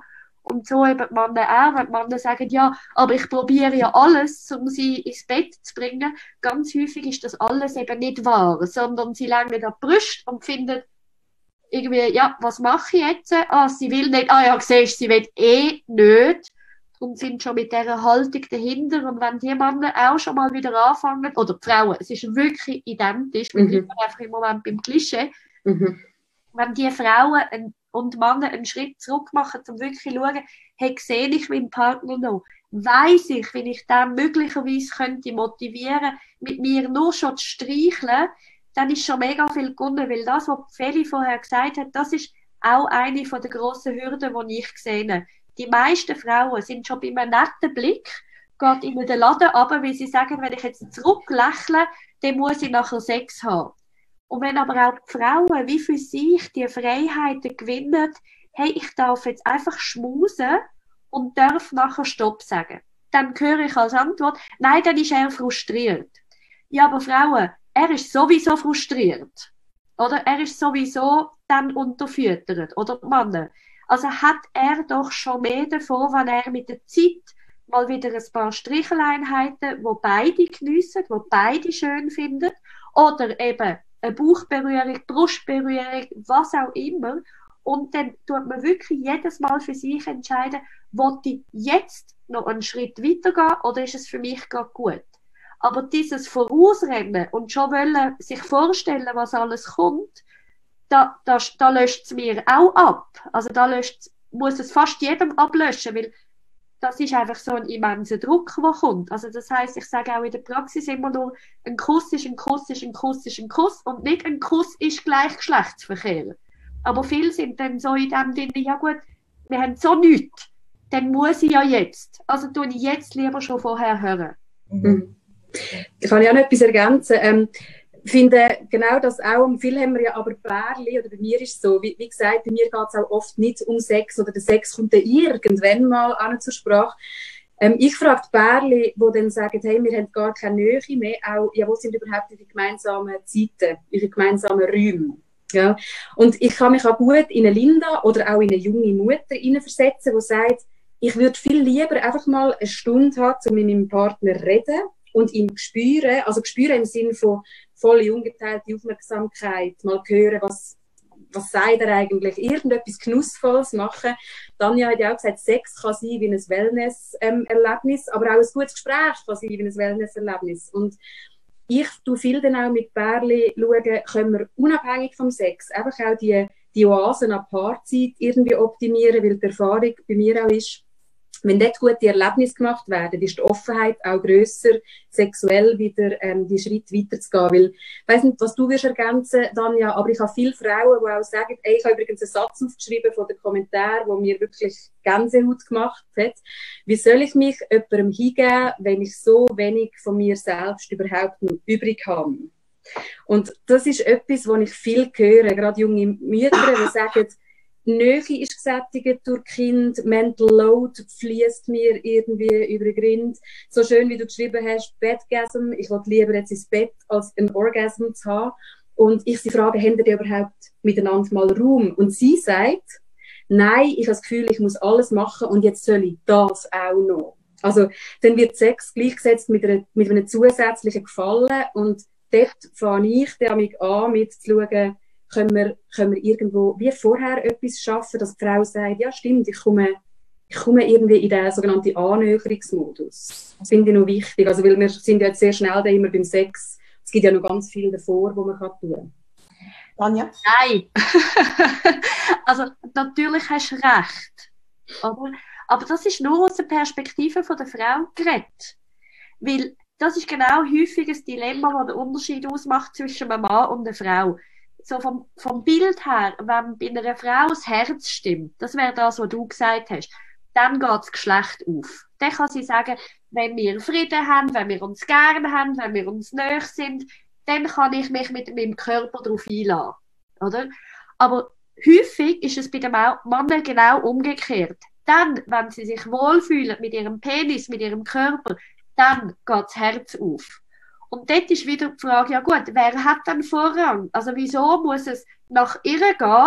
Und so eben die Männer auch, wenn die Männer sagen, ja, aber ich probiere ja alles, um sie ins Bett zu bringen. Ganz häufig ist das alles eben nicht wahr, sondern sie legen an die Brust und finden irgendwie, ja, was mache ich jetzt? Ah, sie will nicht, ah ja, siehst, sie will eh nicht. Und sind schon mit dieser Haltung dahinter. Und wenn die Männer auch schon mal wieder anfangen, oder die Frauen, es ist wirklich identisch, wir bleiben Mhm. einfach im Moment beim Klischee, Mhm. wenn die Frauen ein, und Männer einen Schritt zurück machen, um wirklich zu schauen, hey, sehe ich meinen Partner noch? Weiss ich, wie ich den möglicherweise könnte motivieren, mit mir nur schon zu streicheln, dann ist schon mega viel gewonnen, weil das, was Feli vorher gesagt hat, das ist auch eine der grossen Hürden, die ich sehe. Die meisten Frauen sind schon bei einem netten Blick, geht in den Laden runter, weil sie sagen, wenn ich jetzt zurücklächle, dann muss ich nachher Sex haben. Und wenn aber auch die Frauen wie für sich die Freiheiten gewinnen, hey, ich darf jetzt einfach schmusen und darf nachher Stopp sagen, dann höre ich als Antwort, nein, dann ist er frustriert. Ja, aber Frauen, er ist sowieso frustriert. Oder er ist sowieso dann unterfüttert. Oder die Männer. Also hat er doch schon mehr davon, wenn er mit der Zeit mal wieder ein paar Stricheleinheiten, wo beide geniessen, wo beide schön finden, oder eben eine Bauchberührung, Brustberührung, was auch immer. Und dann tut man wirklich jedes Mal für sich entscheiden, will ich jetzt noch einen Schritt weitergehen oder ist es für mich gerade gut? Aber dieses Vorausrennen und schon wollen sich vorstellen, was alles kommt, da, da, da löscht es mir auch ab. Also da löscht, muss es fast jedem ablöschen, weil das ist einfach so ein immenser Druck, der kommt. Also das heisst, ich sage auch in der Praxis immer nur, ein Kuss ist ein Kuss ist ein Kuss ist ein Kuss und nicht ein Kuss ist gleich Geschlechtsverkehr. Aber viele sind dann so in dem Sinne, ja gut, wir haben so nichts, dann muss ich ja jetzt. Also tue ich jetzt lieber schon vorher hören. Mhm. Ich kann ja auch noch etwas ergänzen. Ähm, Ich finde genau das auch, und viel haben wir ja aber Pärchen, oder bei mir ist es so, wie, wie gesagt, bei mir geht es auch oft nicht um Sex, oder der Sex kommt dann irgendwann mal an zur Sprache. Ähm, ich frage die Pärchen, die dann sagen, hey, wir haben gar keine Nähe mehr, auch, ja, wo sind überhaupt ihre gemeinsamen Zeiten, ihre gemeinsamen Räume? Ja? Und ich kann mich auch gut in eine Linda oder auch in eine junge Mutter hineinversetzen, die sagt, ich würde viel lieber einfach mal eine Stunde haben, um mit meinem Partner zu reden und ihn zu spüren, also spüren im Sinne von volle, ungeteilte Aufmerksamkeit, mal hören, was, was sagt er eigentlich, irgendetwas Genussvolles machen. Tanja hat ja auch gesagt, Sex kann sein wie ein Wellness-Erlebnis, aber auch ein gutes Gespräch kann sein wie ein Wellness-Erlebnis. Und ich tue viel dann auch mit Pärchen schauen, können wir unabhängig vom Sex einfach auch die, die Oasen an Paarzeit irgendwie optimieren, weil die Erfahrung bei mir auch ist, wenn dort gute Erlebnisse gemacht werden, ist die Offenheit auch grösser, sexuell wieder ähm, die Schritte weiterzugehen. Weil, ich weiss nicht, was du wirst ergänzen, Tanja, aber ich habe viele Frauen, die auch sagen, ey, ich habe übrigens einen Satz aufgeschrieben von den Kommentaren, der mir wirklich Gänsehaut gemacht hat. Wie soll ich mich jemandem hingeben, wenn ich so wenig von mir selbst überhaupt noch übrig habe? Und das ist etwas, was ich viel höre, gerade junge Mütter, die sagen, Nähe ist gesättigt durch Kind, Mental Load fließt mir irgendwie über den Grind. So schön, wie du geschrieben hast, Bedgasm, ich will lieber jetzt ins Bett, als einen Orgasm zu haben. Und ich sie frage, haben die überhaupt miteinander mal Raum? Und sie sagt, nein, ich habe das Gefühl, ich muss alles machen und jetzt soll ich das auch noch. Also, dann wird Sex gleichgesetzt mit, einer, mit einem zusätzlichen Gefallen und dort fange ich damit an, mit zu schauen, Können wir, können wir irgendwo wie vorher etwas schaffen, dass die Frau sagt, ja stimmt, ich komme, ich komme irgendwie in den sogenannten Annäherungsmodus. Das finde ich noch wichtig, also weil wir sind ja jetzt sehr schnell da immer beim Sex. Es gibt ja noch ganz viel davor, was man kann tun kann. Tanja? Nein. Also natürlich hast du recht. Oder? Aber das ist nur aus der Perspektive von der Frau geredet. Weil das ist genau häufig ein Dilemma, das den Unterschied ausmacht zwischen einem Mann und einer Frau. So vom, vom Bild her, wenn bei einer Frau das Herz stimmt, das wäre das, was du gesagt hast, dann geht das Geschlecht auf. Dann kann sie sagen, wenn wir Frieden haben, wenn wir uns gerne haben, wenn wir uns nahe sind, dann kann ich mich mit meinem Körper darauf einlassen. Oder? Aber häufig ist es bei den Männern genau umgekehrt. Dann, wenn sie sich wohlfühlen mit ihrem Penis, mit ihrem Körper, dann geht das Herz auf. Und dort ist wieder die Frage, ja gut, wer hat dann Vorrang? Also wieso muss es nach ihr gehen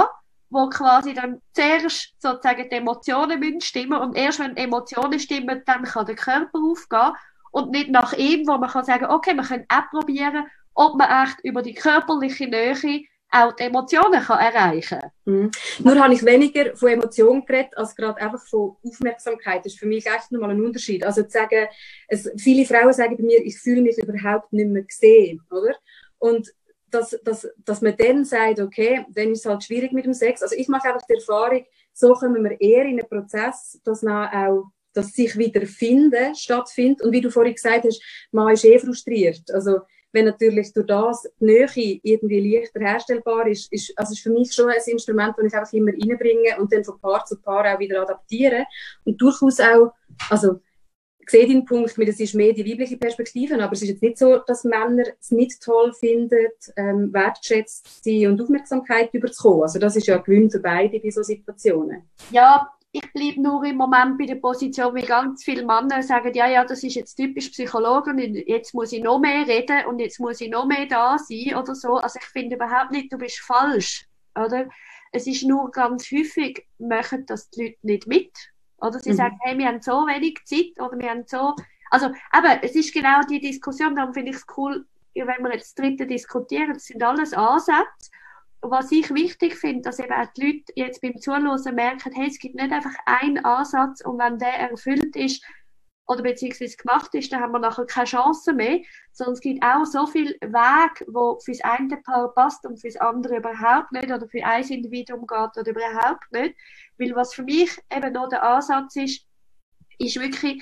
wo quasi dann zuerst sozusagen die Emotionen müssen stimmen und erst wenn die Emotionen stimmen, dann kann der Körper aufgehen und nicht nach ihm, wo man kann sagen, okay, wir können auch probieren, ob man echt über die körperliche Nähe auch die Emotionen kann erreichen kann. Mhm. Nur habe ich weniger von Emotionen geredet, als gerade einfach von Aufmerksamkeit. Das ist für mich echt nochmal ein Unterschied. Also zu sagen, es, viele Frauen sagen bei mir, ich fühle mich überhaupt nicht mehr gesehen, oder? Und dass, dass, dass man dann sagt, okay, dann ist es halt schwierig mit dem Sex. Also ich mache einfach die Erfahrung, so kommen wir eher in einen Prozess, dass man auch das sich wieder finden stattfindet. Und wie du vorhin gesagt hast, man ist eh frustriert. Also wenn natürlich durch das die Nähe irgendwie leichter herstellbar ist, ist, also ist für mich schon ein Instrument, das ich einfach immer reinbringe und dann von Paar zu Paar auch wieder adaptiere. Und durchaus auch, also ich sehe den Punkt, das ist mehr die weibliche Perspektive, aber es ist jetzt nicht so, dass Männer es nicht toll finden, ähm, wertschätzt sie und Aufmerksamkeit überzukommen. Also das ist ja ein Gewinn für beide bei solchen Situationen. Ja, ich bleibe nur im Moment bei der Position, wie ganz viele Männer sagen, ja, ja, das ist jetzt typisch Psychologen und jetzt muss ich noch mehr reden und jetzt muss ich noch mehr da sein oder so. Also ich finde überhaupt nicht, du bist falsch, oder? Es ist nur ganz häufig, machen das die Leute nicht mit. Oder sie mhm. sagen, hey, wir haben so wenig Zeit oder wir haben so... Also, aber es ist genau die Diskussion, darum finde ich es cool, wenn wir jetzt das dritte diskutieren, das sind alles Ansätze. Was ich wichtig finde, dass eben auch die Leute jetzt beim Zuhören merken, hey, es gibt nicht einfach einen Ansatz und wenn der erfüllt ist oder beziehungsweise gemacht ist, dann haben wir nachher keine Chance mehr, sondern es gibt auch so viele Wege, wo fürs eine Paar passt und fürs andere überhaupt nicht oder für ein Individuum geht oder überhaupt nicht. Weil was für mich eben noch der Ansatz ist, ist wirklich,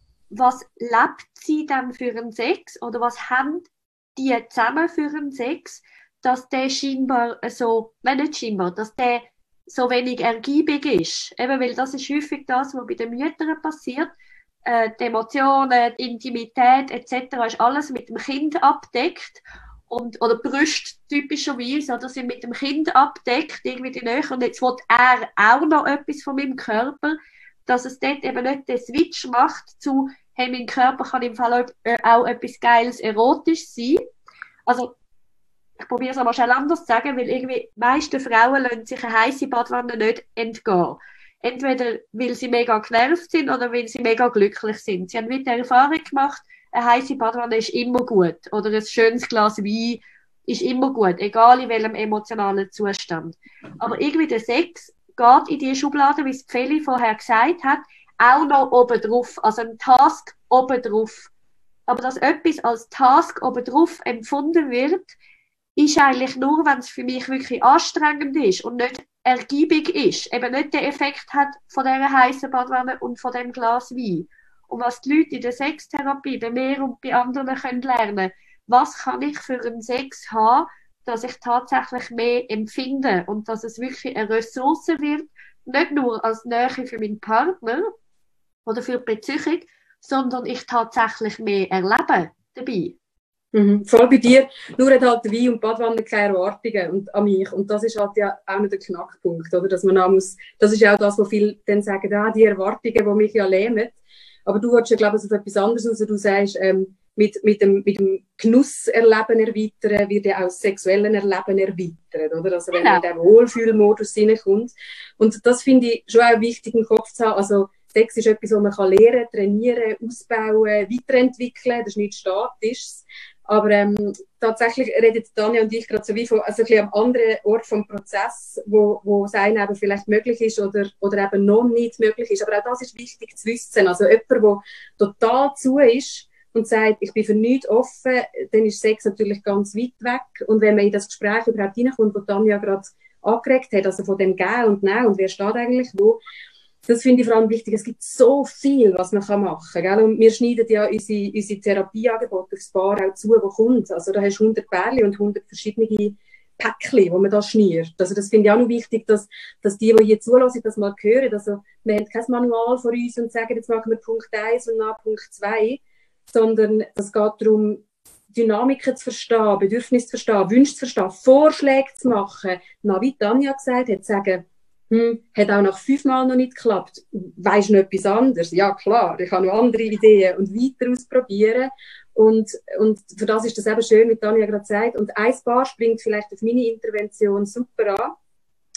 was lebt sie dann für einen Sex oder was haben die zusammen für einen Sex, dass der scheinbar so, nein, nicht scheinbar, dass der so wenig ergiebig ist. Eben, weil das ist häufig das, was bei den Müttern passiert. Äh, die Emotionen, die Intimität et cetera ist alles mit dem Kind abdeckt. Und, oder Brüste typischerweise, oder sind mit dem Kind abdeckt, irgendwie die Nähe. Und jetzt will er auch noch etwas von meinem Körper, dass es dort eben nicht den Switch macht zu, hey, mein Körper kann im Fall auch etwas Geiles, Erotisches sein. Also, ich probiere es aber schnell anders zu sagen, weil irgendwie die meisten Frauen lassen sich eine heisse Badwanne nicht entgehen. Entweder weil sie mega genervt sind oder weil sie mega glücklich sind. Sie haben wieder die Erfahrung gemacht, eine heisse Badwanne ist immer gut. Oder ein schönes Glas Wein ist immer gut, egal in welchem emotionalen Zustand. Aber irgendwie der Sex geht in die Schublade, wie es Feli vorher gesagt hat, auch noch oben drauf. Also ein Task oben drauf. Aber dass etwas als Task oben drauf empfunden wird, ist eigentlich nur, wenn es für mich wirklich anstrengend ist und nicht ergiebig ist, eben nicht den Effekt hat von dieser heißen Badwanne und von dem Glas Wein. Und was die Leute in der Sextherapie bei mir und bei anderen können lernen, was kann ich für einen Sex haben, dass ich tatsächlich mehr empfinde und dass es wirklich eine Ressource wird, nicht nur als Nähe für meinen Partner oder für die Beziehung, sondern ich tatsächlich mehr erlebe dabei. Mhm, voll bei dir. Nur hat halt Wein und Badwanne keine Erwartungen und, an mich. Und das ist halt ja auch nicht der Knackpunkt, oder? Dass man auch muss, das ist ja auch das, wo viele dann sagen, ah, die Erwartungen, die mich ja lähmen. Aber du willst ja, glaube ich, auf etwas anderes raus. Du sagst, ähm, mit, mit dem, mit dem Genusserleben erweitern, wird ja auch das sexuelle Erleben erweitert, oder? Also, wenn genau. man in den Wohlfühlmodus reinkommt. Und das finde ich schon auch wichtig im Kopf zu haben. Also, Sex ist etwas, was man kann lernen, trainieren, ausbauen, weiterentwickeln. Das ist nichts Statisches. Aber ähm, tatsächlich redet Tanja und ich gerade so wie von also ein bisschen am anderen Ort vom Prozess, wo, wo es einem eben vielleicht möglich ist oder, oder eben noch nicht möglich ist. Aber auch das ist wichtig zu wissen. Also jemand, der total zu ist und sagt, ich bin für nichts offen, dann ist Sex natürlich ganz weit weg. Und wenn man in das Gespräch überhaupt reinkommt, wo Tanja gerade angeregt hat, also von dem Gehen und Nehmen und wer steht eigentlich wo, das finde ich vor allem wichtig. Es gibt so viel, was man machen kann. Gell? Und wir schneiden ja unsere, unsere Therapieangebote aufs Paar auch zu, wo kommt. Also da hast du hundert Pärchen und hundert verschiedene Päckchen, die man da schniert. Also das finde ich auch noch wichtig, dass, dass die, die hier zulassen, das mal hören. Also wir haben kein Manual vor uns und sagen, jetzt machen wir Punkt eins und nach Punkt zwei, sondern es geht darum, Dynamiken zu verstehen, Bedürfnisse zu verstehen, Wünsche zu verstehen, Vorschläge zu machen. Na, wie Tanja gesagt hat, sagen, Hm, hat auch nach fünfmal noch nicht geklappt. Weisst du noch etwas anderes? Ja, klar, ich habe noch andere Ideen und weiter ausprobieren. Und, und für das ist das eben schön, wie Tanja gerade sagt. Und ein Paar springt vielleicht auf meine Intervention super an.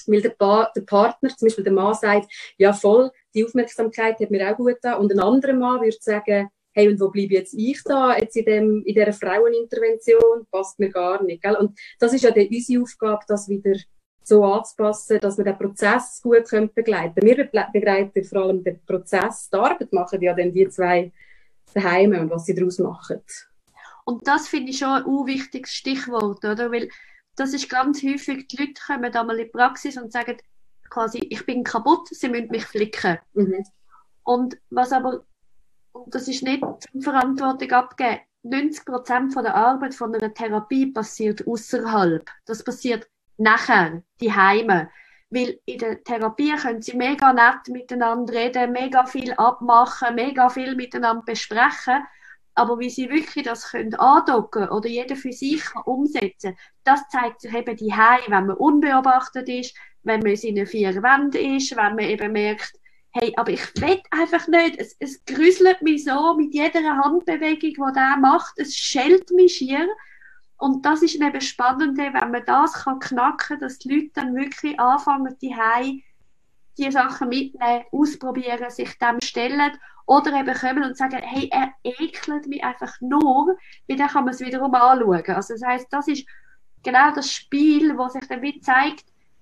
Weil der, pa- der Partner, zum Beispiel der Mann, sagt, ja voll, die Aufmerksamkeit hat mir auch gut getan. Und ein anderer Mann würde sagen, hey, und wo bleibe jetzt ich da, jetzt in, dem, in dieser Frauenintervention, passt mir gar nicht. Gell? Und das ist ja dann unsere Aufgabe, das wieder so anzupassen, dass wir den Prozess gut begleiten können. Wir begleiten vor allem den Prozess, die Arbeit machen ja dann die zwei daheim und was sie daraus machen. Und das finde ich schon ein wichtiges Stichwort, oder? Weil das ist ganz häufig, die Leute kommen da mal in die Praxis und sagen quasi, ich bin kaputt, sie müssen mich flicken. Mhm. Und was aber, und das ist nicht zur Verantwortung abgeben, neunzig Prozent von der Arbeit von einer Therapie passiert außerhalb. Das passiert nachher, die Heime. Weil in der Therapie können sie mega nett miteinander reden, mega viel abmachen, mega viel miteinander besprechen. Aber wie sie wirklich das können andocken oder jeder für sich kann umsetzen, das zeigt sich eben die Heim, wenn man unbeobachtet ist, wenn man in einer vier Wänden ist, wenn man eben merkt, hey, aber ich will einfach nicht, es, es grüsselt mich so mit jeder Handbewegung, die der macht, es schellt mich schier. Und das ist eben spannend, wenn man das kann knacken, dass die Leute dann wirklich anfangen, die Heim die Sachen mitnehmen, ausprobieren, sich dem stellen oder eben kommen und sagen, hey, er ekelt mich einfach nur, weil dann kann man es wiederum anschauen. Also das heisst, das ist genau das Spiel, wo sich dann wie zeigt,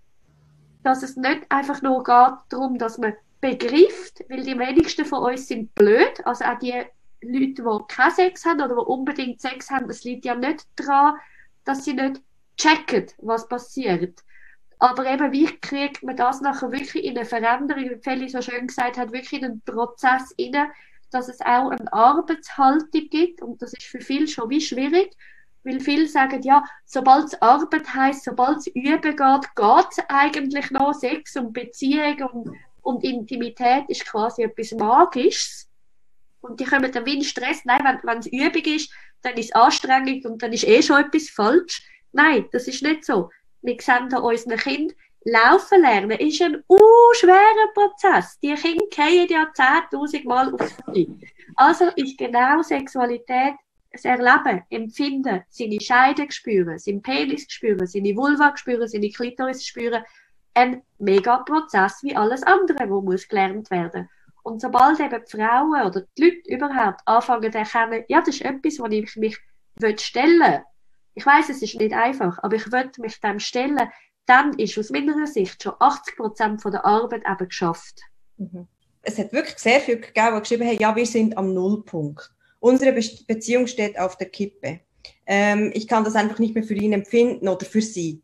dass es nicht einfach nur geht darum, dass man begreift, weil die wenigsten von uns sind blöd, also auch die Leute, die keinen Sex haben oder die unbedingt Sex haben, das liegt ja nicht daran, dass sie nicht checken, was passiert. Aber eben, wie kriegt man das nachher wirklich in eine Veränderung, wie Feli so schön gesagt hat, wirklich in einen Prozess rein, dass es auch eine Arbeitshaltung gibt. Und das ist für viele schon wie schwierig, weil viele sagen, ja, sobald es Arbeit heisst, sobald es Üben geht, geht es eigentlich noch. Sex und Beziehung und, und Intimität ist quasi etwas Magisches. Und die kommen dann wie in Stress. Nein, wenn, wenn es Übung ist, dann ist es anstrengend und dann ist eh schon etwas falsch. Nein, das ist nicht so. Wir sehen da unseren Kindern, laufen lernen ist ein uh, schwerer Prozess. Die Kinder fallen ja zehntausend Mal aufs Knie. Also ist genau Sexualität das Erleben, Empfinden, seine Scheide spüren, seinen Penis spüren, seine Vulva spüren, seine Klitoris spüren, ein mega Prozess wie alles andere, wo muss gelernt werden. Und sobald eben die Frauen oder die Leute überhaupt anfangen zu erkennen, ja, das ist etwas, wo ich mich stellen will. Ich weiss, es ist nicht einfach, aber ich will mich dem stellen, dann ist aus meiner Sicht schon achtzig Prozent von der Arbeit eben geschafft. Mhm. Es hat wirklich sehr viele gegeben, die geschrieben haben, ja, wir sind am Nullpunkt. Unsere Be- Beziehung steht auf der Kippe. Ähm, ich kann das einfach nicht mehr für ihn empfinden oder für sie.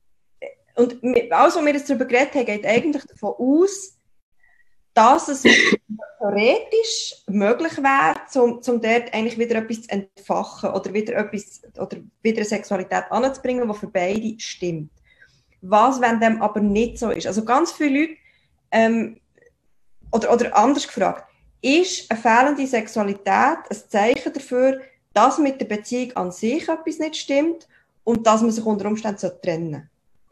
Und alles, was wir jetzt darüber geredet haben, geht eigentlich davon aus, dass es theoretisch möglich wäre, um, um dort eigentlich wieder etwas zu entfachen oder wieder etwas oder wieder eine Sexualität anzubringen, die für beide stimmt. Was, wenn dem aber nicht so ist? Also ganz viele Leute, ähm, oder, oder anders gefragt, ist eine fehlende Sexualität ein Zeichen dafür, dass mit der Beziehung an sich etwas nicht stimmt und dass man sich unter Umständen trennen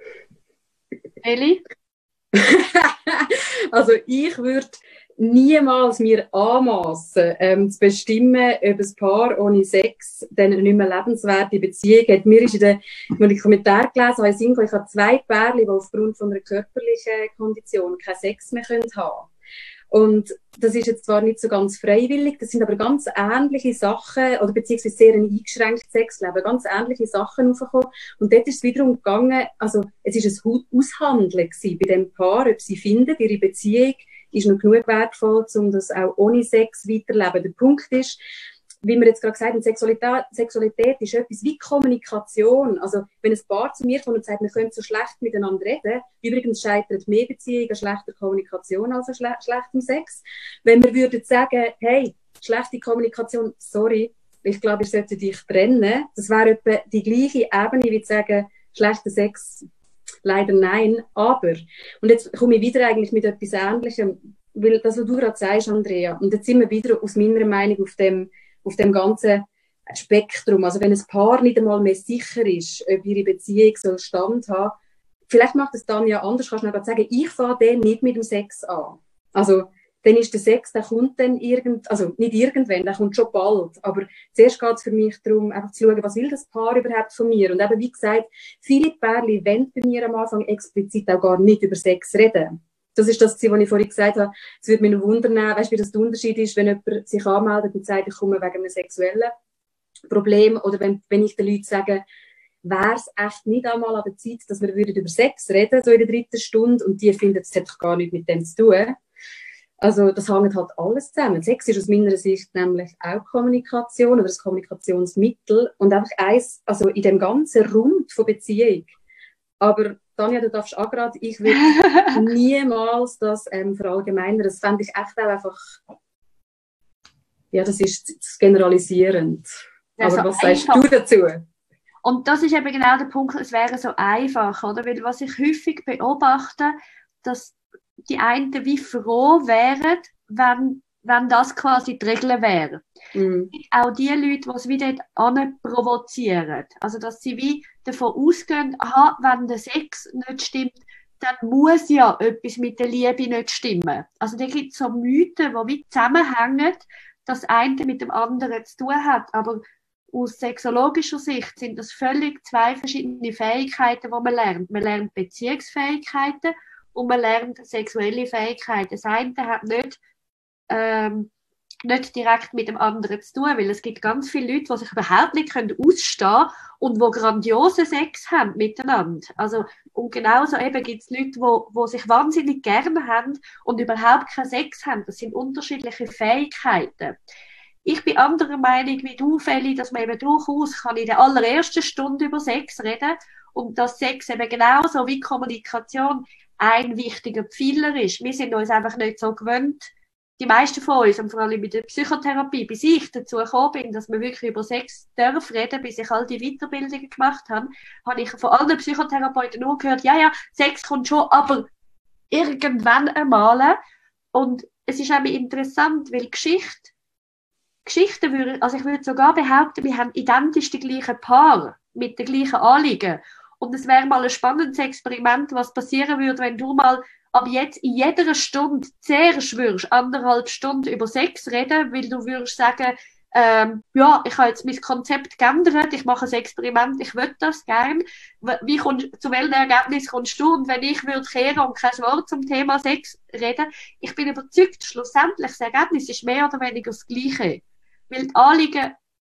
sollte? Eli? Also ich würde niemals mir anmassen, ähm, zu bestimmen, ob ein Paar ohne Sex dann eine nicht mehr lebenswerte Beziehung hat. Mir ist in den, wenn ich Kommentare gelesen habe, ich habe zwei Pärchen, die aufgrund von einer körperlichen Kondition keinen Sex mehr haben können. Und das ist jetzt zwar nicht so ganz freiwillig, das sind aber ganz ähnliche Sachen, oder beziehungsweise sehr ein eingeschränktes Sexleben, ganz ähnliche Sachen aufgekommen. Und dort ist es wiederum gegangen, also es ist ein Aushandeln gewesen bei dem Paar, ob sie finden, ihre Beziehung ist noch genug wertvoll, um das auch ohne Sex weiterleben. Der Punkt ist, wie wir jetzt gerade gesagt haben, Sexualität, Sexualität ist etwas wie Kommunikation. Also, wenn ein Paar zu mir kommt und sagt, wir können so schlecht miteinander reden, übrigens scheitert mehr Beziehung an schlechter Kommunikation als an schle schlechtem Sex. Wenn wir würden sagen, hey, schlechte Kommunikation, sorry, ich glaube, ihr solltet dich trennen, das wäre etwa die gleiche Ebene, wie zu sagen, schlechter Sex, leider nein, aber. Und jetzt komme ich wieder eigentlich mit etwas Ähnlichem, weil das, was du gerade sagst, Andrea, und jetzt sind wir wieder aus meiner Meinung auf dem auf dem ganzen Spektrum. Also wenn ein Paar nicht einmal mehr sicher ist, ob ihre Beziehung soll Stand haben, vielleicht macht es dann ja anders, kannst du noch sagen, ich fange den nicht mit dem Sex an. Also dann ist der Sex, der kommt dann irgend, also nicht irgendwann, der kommt schon bald. Aber zuerst geht es für mich darum, einfach zu schauen, was will das Paar überhaupt von mir? Und eben, wie gesagt, viele Pärchen wollen bei mir am Anfang explizit auch gar nicht über Sex reden. Das ist das, was ich vorhin gesagt habe. Es würde mich noch wundern, weißt du, wie das der Unterschied ist, wenn jemand sich anmeldet und sagt, ich komme wegen einem sexuellen Problem, oder wenn, wenn ich den Leuten sage, wäre es echt nicht einmal an der Zeit, dass wir über Sex reden, so in der dritten Stunde, und die finden, das hat doch gar nichts mit dem zu tun. Also das hängt halt alles zusammen. Sex ist aus meiner Sicht nämlich auch Kommunikation oder ein Kommunikationsmittel und einfach eins, also in dem ganzen Rund von Beziehung. Aber Tanja, du darfst auch gerade, ich würde niemals das ähm, verallgemeinern. Das fände ich echt auch einfach, ja, das ist generalisierend. Aber was sagst du dazu? Und das ist eben genau der Punkt, es wäre so einfach, oder? Weil was ich häufig beobachte, dass die einen wie froh wären, wenn, wenn das quasi die Regel wäre. Mhm. Auch die Leute, die es wie dort an provozieren. Also, dass sie wie davon ausgehen, aha, wenn der Sex nicht stimmt, dann muss ja etwas mit der Liebe nicht stimmen. Also, da gibt es so Mythen, die wie zusammenhängen, dass das eine mit dem anderen zu tun hat. Aber aus sexologischer Sicht sind das völlig zwei verschiedene Fähigkeiten, die man lernt. Man lernt Beziehungsfähigkeiten und man lernt sexuelle Fähigkeiten. Das eine hat nicht, ähm, nicht direkt mit dem anderen zu tun, weil es gibt ganz viele Leute, die sich überhaupt nicht ausstehen können und die grandiosen Sex haben miteinander. Also, und genauso eben gibt es Leute, die, die sich wahnsinnig gerne haben und überhaupt keinen Sex haben. Das sind unterschiedliche Fähigkeiten. Ich bin anderer Meinung wie du, Feli, dass man eben durchaus kann in der allerersten Stunde über Sex reden und dass Sex eben genauso wie Kommunikation ein wichtiger Pfeiler ist. Wir sind uns einfach nicht so gewöhnt, die meisten von uns, und vor allem mit der Psychotherapie, bis ich dazu gekommen bin, dass wir wirklich über Sex dürfen reden, bis ich all die Weiterbildungen gemacht habe, habe ich von allen Psychotherapeuten nur gehört, ja, ja, Sex kommt schon, aber irgendwann einmal. Und es ist auch interessant, weil Geschichte, Geschichten würde, also ich würde sogar behaupten, wir haben identisch die gleichen Paare mit den gleichen Anliegen. Und es wäre mal ein spannendes Experiment, was passieren würde, wenn du mal ab jetzt in jeder Stunde zuerst würdest, anderthalb Stunden über Sex reden, weil du würdest sagen, ähm, ja, ich habe jetzt mein Konzept geändert, ich mache ein Experiment, ich will das gerne. Wie kommst, zu welchem Ergebnis kommst du? Und wenn ich würde kehren und kein Wort zum Thema Sex reden, ich bin überzeugt, schlussendlich das Ergebnis ist mehr oder weniger das Gleiche. Weil die Anliegen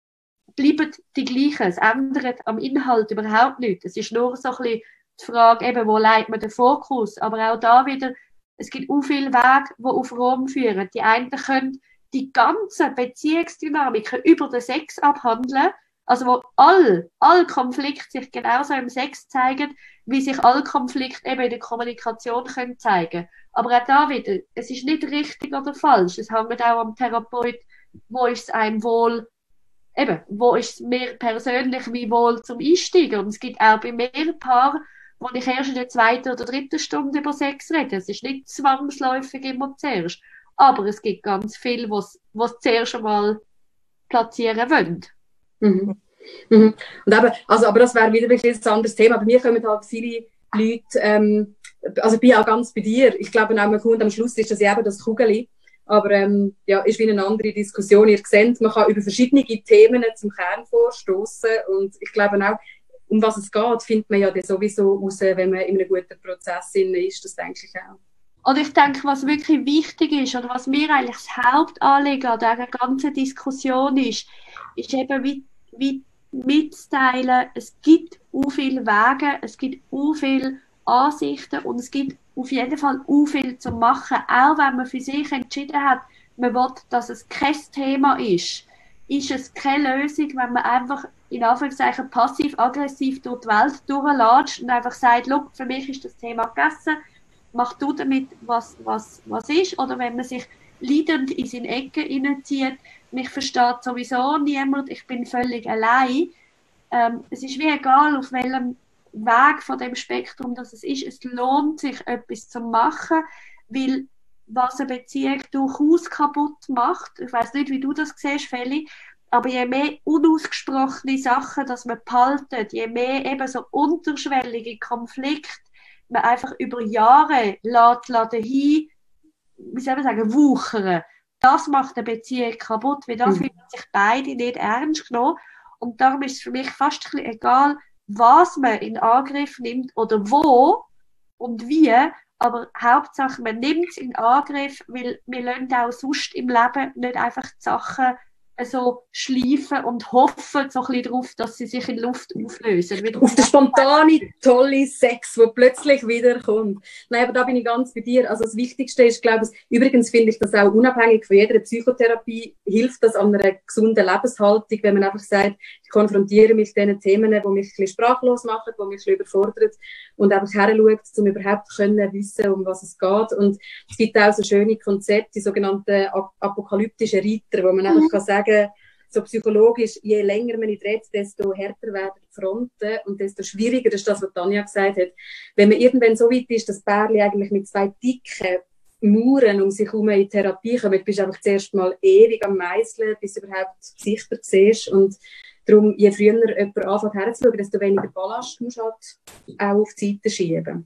bleiben die gleichen. Es ändert am Inhalt überhaupt nichts. Es ist nur so ein bisschen die Frage, eben, wo legt man den Fokus? Aber auch da wieder, es gibt auch viele Wege, die auf Rom führen. Die einen können die ganze Beziehungsdynamiken über den Sex abhandeln, also wo all, all Konflikte sich genauso im Sex zeigen, wie sich all Konflikte eben in der Kommunikation können zeigen. Aber auch da wieder, es ist nicht richtig oder falsch. Es hängt auch am Therapeut, wo ist es einem wohl, eben, wo ist es mir persönlich wie wohl zum Einsteigen. Und es gibt auch bei mir Paaren, wo ich erst in der zweiten oder dritten Stunde über Sex rede. Es ist nicht zwangsläufig immer zuerst. Aber es gibt ganz viele, die es zuerst einmal platzieren wollen. Mhm. Mhm. Und eben, also, aber das wäre wieder wirklich ein anderes Thema. Bei mir kommen halt viele Leute, ähm, also ich bin auch ganz bei dir. Ich glaube, auch man kommt am Schluss ist das ja eben das Kugeli. Aber ähm, ja, ist wie eine andere Diskussion. Ihr seht, man kann über verschiedene Themen zum Kern vorstoßen. Und ich glaube auch, um was es geht, findet man ja dann sowieso raus, wenn man in einem guten Prozess ist. Das denke ich auch. Und ich denke, was wirklich wichtig ist, oder was mir eigentlich das Hauptanliegen an dieser ganzen Diskussion ist, ist eben wie, wie mitzuteilen, es gibt so viele Wege, es gibt so viele Ansichten und es gibt auf jeden Fall so viel zu machen, auch wenn man für sich entschieden hat, man will, dass es kein Thema ist. Ist es keine Lösung, wenn man einfach in Anführungszeichen passiv-aggressiv durch die Welt durchlatscht und einfach sagt, look, für mich ist das Thema gegessen, mach du damit, was, was, was ist. Oder wenn man sich leidend in seine Ecke hineinzieht, mich versteht sowieso niemand, ich bin völlig allein. Ähm, es ist wie egal, auf welchem Weg von dem Spektrum das es ist. Es lohnt sich, etwas zu machen, weil was eine Beziehung durchaus kaputt macht, ich weiss nicht, wie du das siehst, Feli, aber je mehr unausgesprochene Sachen, dass man behaltet, je mehr eben so unterschwellige Konflikte man einfach über Jahre lässt, lässt hin, wie soll man sagen, wuchern. Das macht eine Beziehung kaputt, weil da mhm. fühlen sich beide nicht ernst genommen. Und darum ist es für mich fast ein bisschen egal, was man in Angriff nimmt oder wo und wie, aber Hauptsache, man nimmt es in Angriff, weil wir lassen auch sonst im Leben nicht einfach die Sachen so schleifen und hoffen so ein bisschen darauf, dass sie sich in Luft auflösen. Wieder auf den spontane, tolle Sex, der plötzlich wiederkommt. Nein, aber da bin ich ganz bei dir. Also das Wichtigste ist, glaube ich, übrigens finde ich das auch unabhängig von jeder Psychotherapie, hilft das an einer gesunden Lebenshaltung, wenn man einfach sagt, ich konfrontiere mich mit diesen Themen, die mich ein bisschen sprachlos machen, die mich ein bisschen überfordern und einfach heranschaut, um überhaupt können wissen, um was es geht. Und es gibt auch so schöne Konzepte, die sogenannten apokalyptischen Reiter, wo man einfach mhm. kann sagen, so psychologisch, je länger man nicht redet, desto härter werden die Fronten und desto schwieriger, das ist das, was Tanja gesagt hat. Wenn man irgendwann so weit ist, dass Pärchen eigentlich mit zwei dicken Mauern um sich herum in Therapie kommen, bist du einfach zuerst mal ewig am Meisseln, bis du überhaupt Gesichter siehst. Und darum, je früher jemand anfängt herzuschauen, desto weniger Ballast musst du halt auch auf die Seite schieben.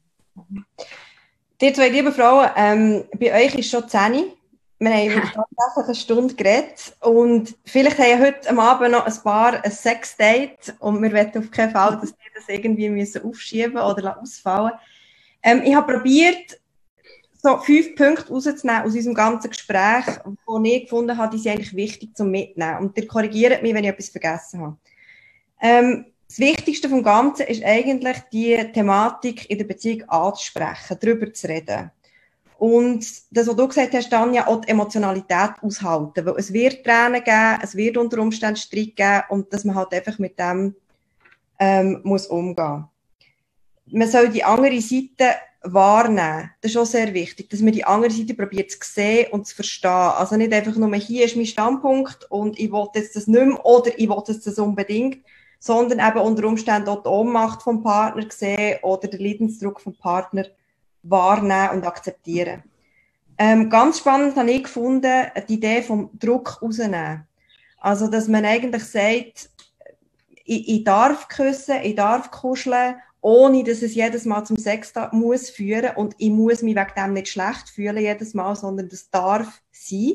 Die zwei lieben Frauen, ähm, bei euch ist schon zehn. Wir haben tatsächlich eine Stunde geredet und vielleicht haben wir heute am Abend noch ein paar ein Sex-Date und wir wollen auf keinen Fall, dass die das irgendwie müssen aufschieben oder ausfallen. Ähm, ich habe probiert, so fünf Punkte rauszunehmen aus unserem ganzen Gespräch, die ich gefunden habe, die sind eigentlich wichtig zum Mitnehmen. Und ihr korrigiert mich, wenn ich etwas vergessen habe. Ähm, das Wichtigste vom Ganzen ist eigentlich, die Thematik in der Beziehung anzusprechen, darüber zu reden. Und das, was du gesagt hast, Tanja, auch die Emotionalität aushalten. Weil es wird Tränen geben, es wird unter Umständen Streit geben und dass man halt einfach mit dem ähm, muss umgehen. Man soll die andere Seite wahrnehmen. Das ist auch sehr wichtig, dass man die andere Seite probiert zu sehen und zu verstehen. Also nicht einfach nur, hier ist mein Standpunkt und ich will jetzt das nicht mehr oder ich will jetzt das unbedingt, sondern eben unter Umständen auch die Ohnmacht vom Partner sehen oder den Leidensdruck vom Partner wahrnehmen und akzeptieren. Ähm, ganz spannend habe ich gefunden, die Idee vom Druck rausnehmen. Also, dass man eigentlich sagt, ich, ich darf küssen, ich darf kuscheln, ohne dass es jedes Mal zum Sex da muss führen und ich muss mich wegen dem nicht schlecht fühlen jedes Mal, sondern das darf sein.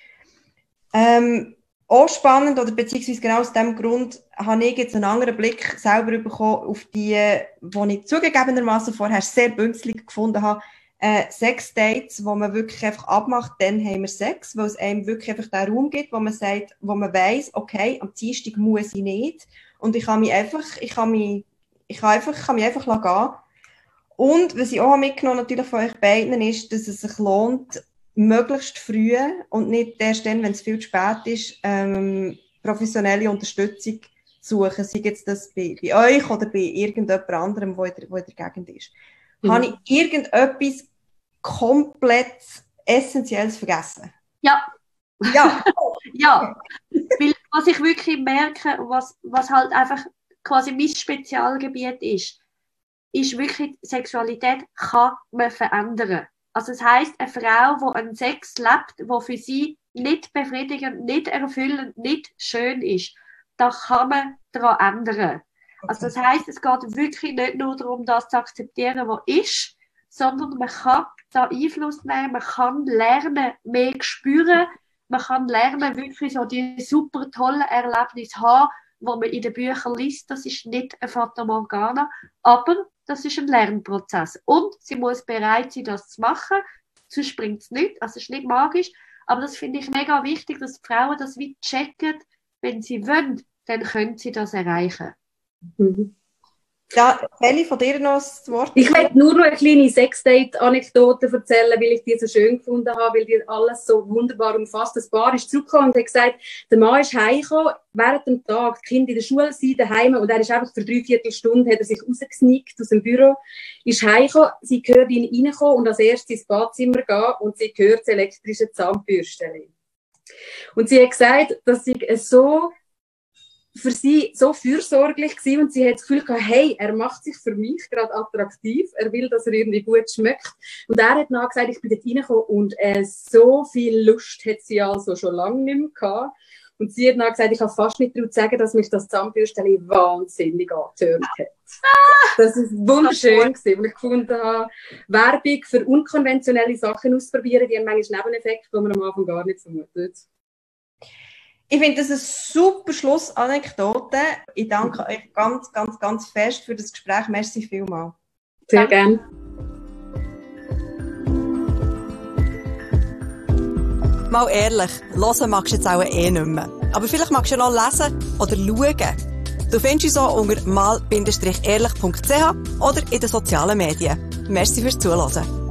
Ähm, auch spannend, oder beziehungsweise genau aus dem Grund, habe ich jetzt einen anderen Blick selber bekommen auf die, die ich zugegebenermaßen vorher sehr bünzlig gefunden habe, äh, Sex-Dates, wo man wirklich einfach abmacht, dann haben wir Sex, weil es einem wirklich einfach den Raum gibt, wo man sagt, wo man weiss, okay, am Dienstag muss ich nicht und ich kann mich einfach, ich kann mich, ich kann einfach, ich kann mich einfach gehen. Und was ich auch mitgenommen natürlich von euch beiden ist, dass es sich lohnt, möglichst früh und nicht erst dann, wenn es viel zu spät ist, ähm, professionelle Unterstützung zu suchen. Sei jetzt das bei, bei euch oder bei irgendjemand anderem, der in, in der Gegend ist. Mhm. Habe ich irgendetwas komplett Essentielles vergessen? Ja. Ja. Ja. Weil, was ich wirklich merke, was, was halt einfach quasi mein Spezialgebiet ist, ist wirklich, Sexualität kann man verändern. Also das heisst, eine Frau, die einen Sex lebt, der für sie nicht befriedigend, nicht erfüllend, nicht schön ist, da kann man daran ändern. Okay. Also das heisst, es geht wirklich nicht nur darum, das zu akzeptieren, was ist, sondern man kann da Einfluss nehmen, man kann lernen, mehr spüren, man kann lernen, wirklich so die super tollen Erlebnisse haben, die man in den Büchern liest. Das ist nicht ein Fata Morgana, aber das ist ein Lernprozess. Und sie muss bereit sein, das zu machen. Sonst bringt es nichts. Also es ist nicht magisch. Aber das finde ich mega wichtig, dass die Frauen das wie checken. Wenn sie wollen, dann können sie das erreichen. Mhm. Ja, Kelly, von dir noch das Wort? Ich möchte nur noch eine kleine Sex-Date-Anekdote erzählen, weil ich die so schön gefunden habe, weil die alles so wunderbar umfasst. Das Paar ist zurückgekommen und hat gesagt, der Mann ist heimgekommen, während dem Tag, die Kinder in der Schule sind, daheim, und er ist einfach für drei Viertelstunden, hat er sich rausgesneakt aus dem Büro, ist heimgekommen, sie hört ihn reinkommen und als erstes ins Badzimmer gehen und sie hört das elektrische Zahnbürstchen. Und sie hat gesagt, dass sie so für sie so fürsorglich gewesen und sie hat das Gefühl gehabt, hey, er macht sich für mich gerade attraktiv, er will, dass er irgendwie gut schmeckt. Und er hat nachher gesagt, ich bin dort reingekommen und äh, so viel Lust hat sie also schon lange nicht mehr gehabt. Und sie hat dann gesagt, ich habe fast nicht traut zu sagen, dass mich das Zahnbürstchen wahnsinnig angetörnt hat. Das ist wunderschön gewesen, weil ich gefunden habe, Werbung für unkonventionelle Sachen ausprobieren, die haben manchmal Nebeneffekte, die man am Anfang gar nicht vermutet. Ich finde das eine super Schlussanekdote. Ich danke euch ganz, ganz, ganz fest für das Gespräch. Merci vielmals. Sehr gerne. Mal ehrlich, hören magst du jetzt auch eh nicht mehr. Aber vielleicht magst du ja noch lesen oder schauen. Du findest uns auch unter mal Bindestrich ehrlich Punkt c h oder in den sozialen Medien. Merci fürs Zuhören.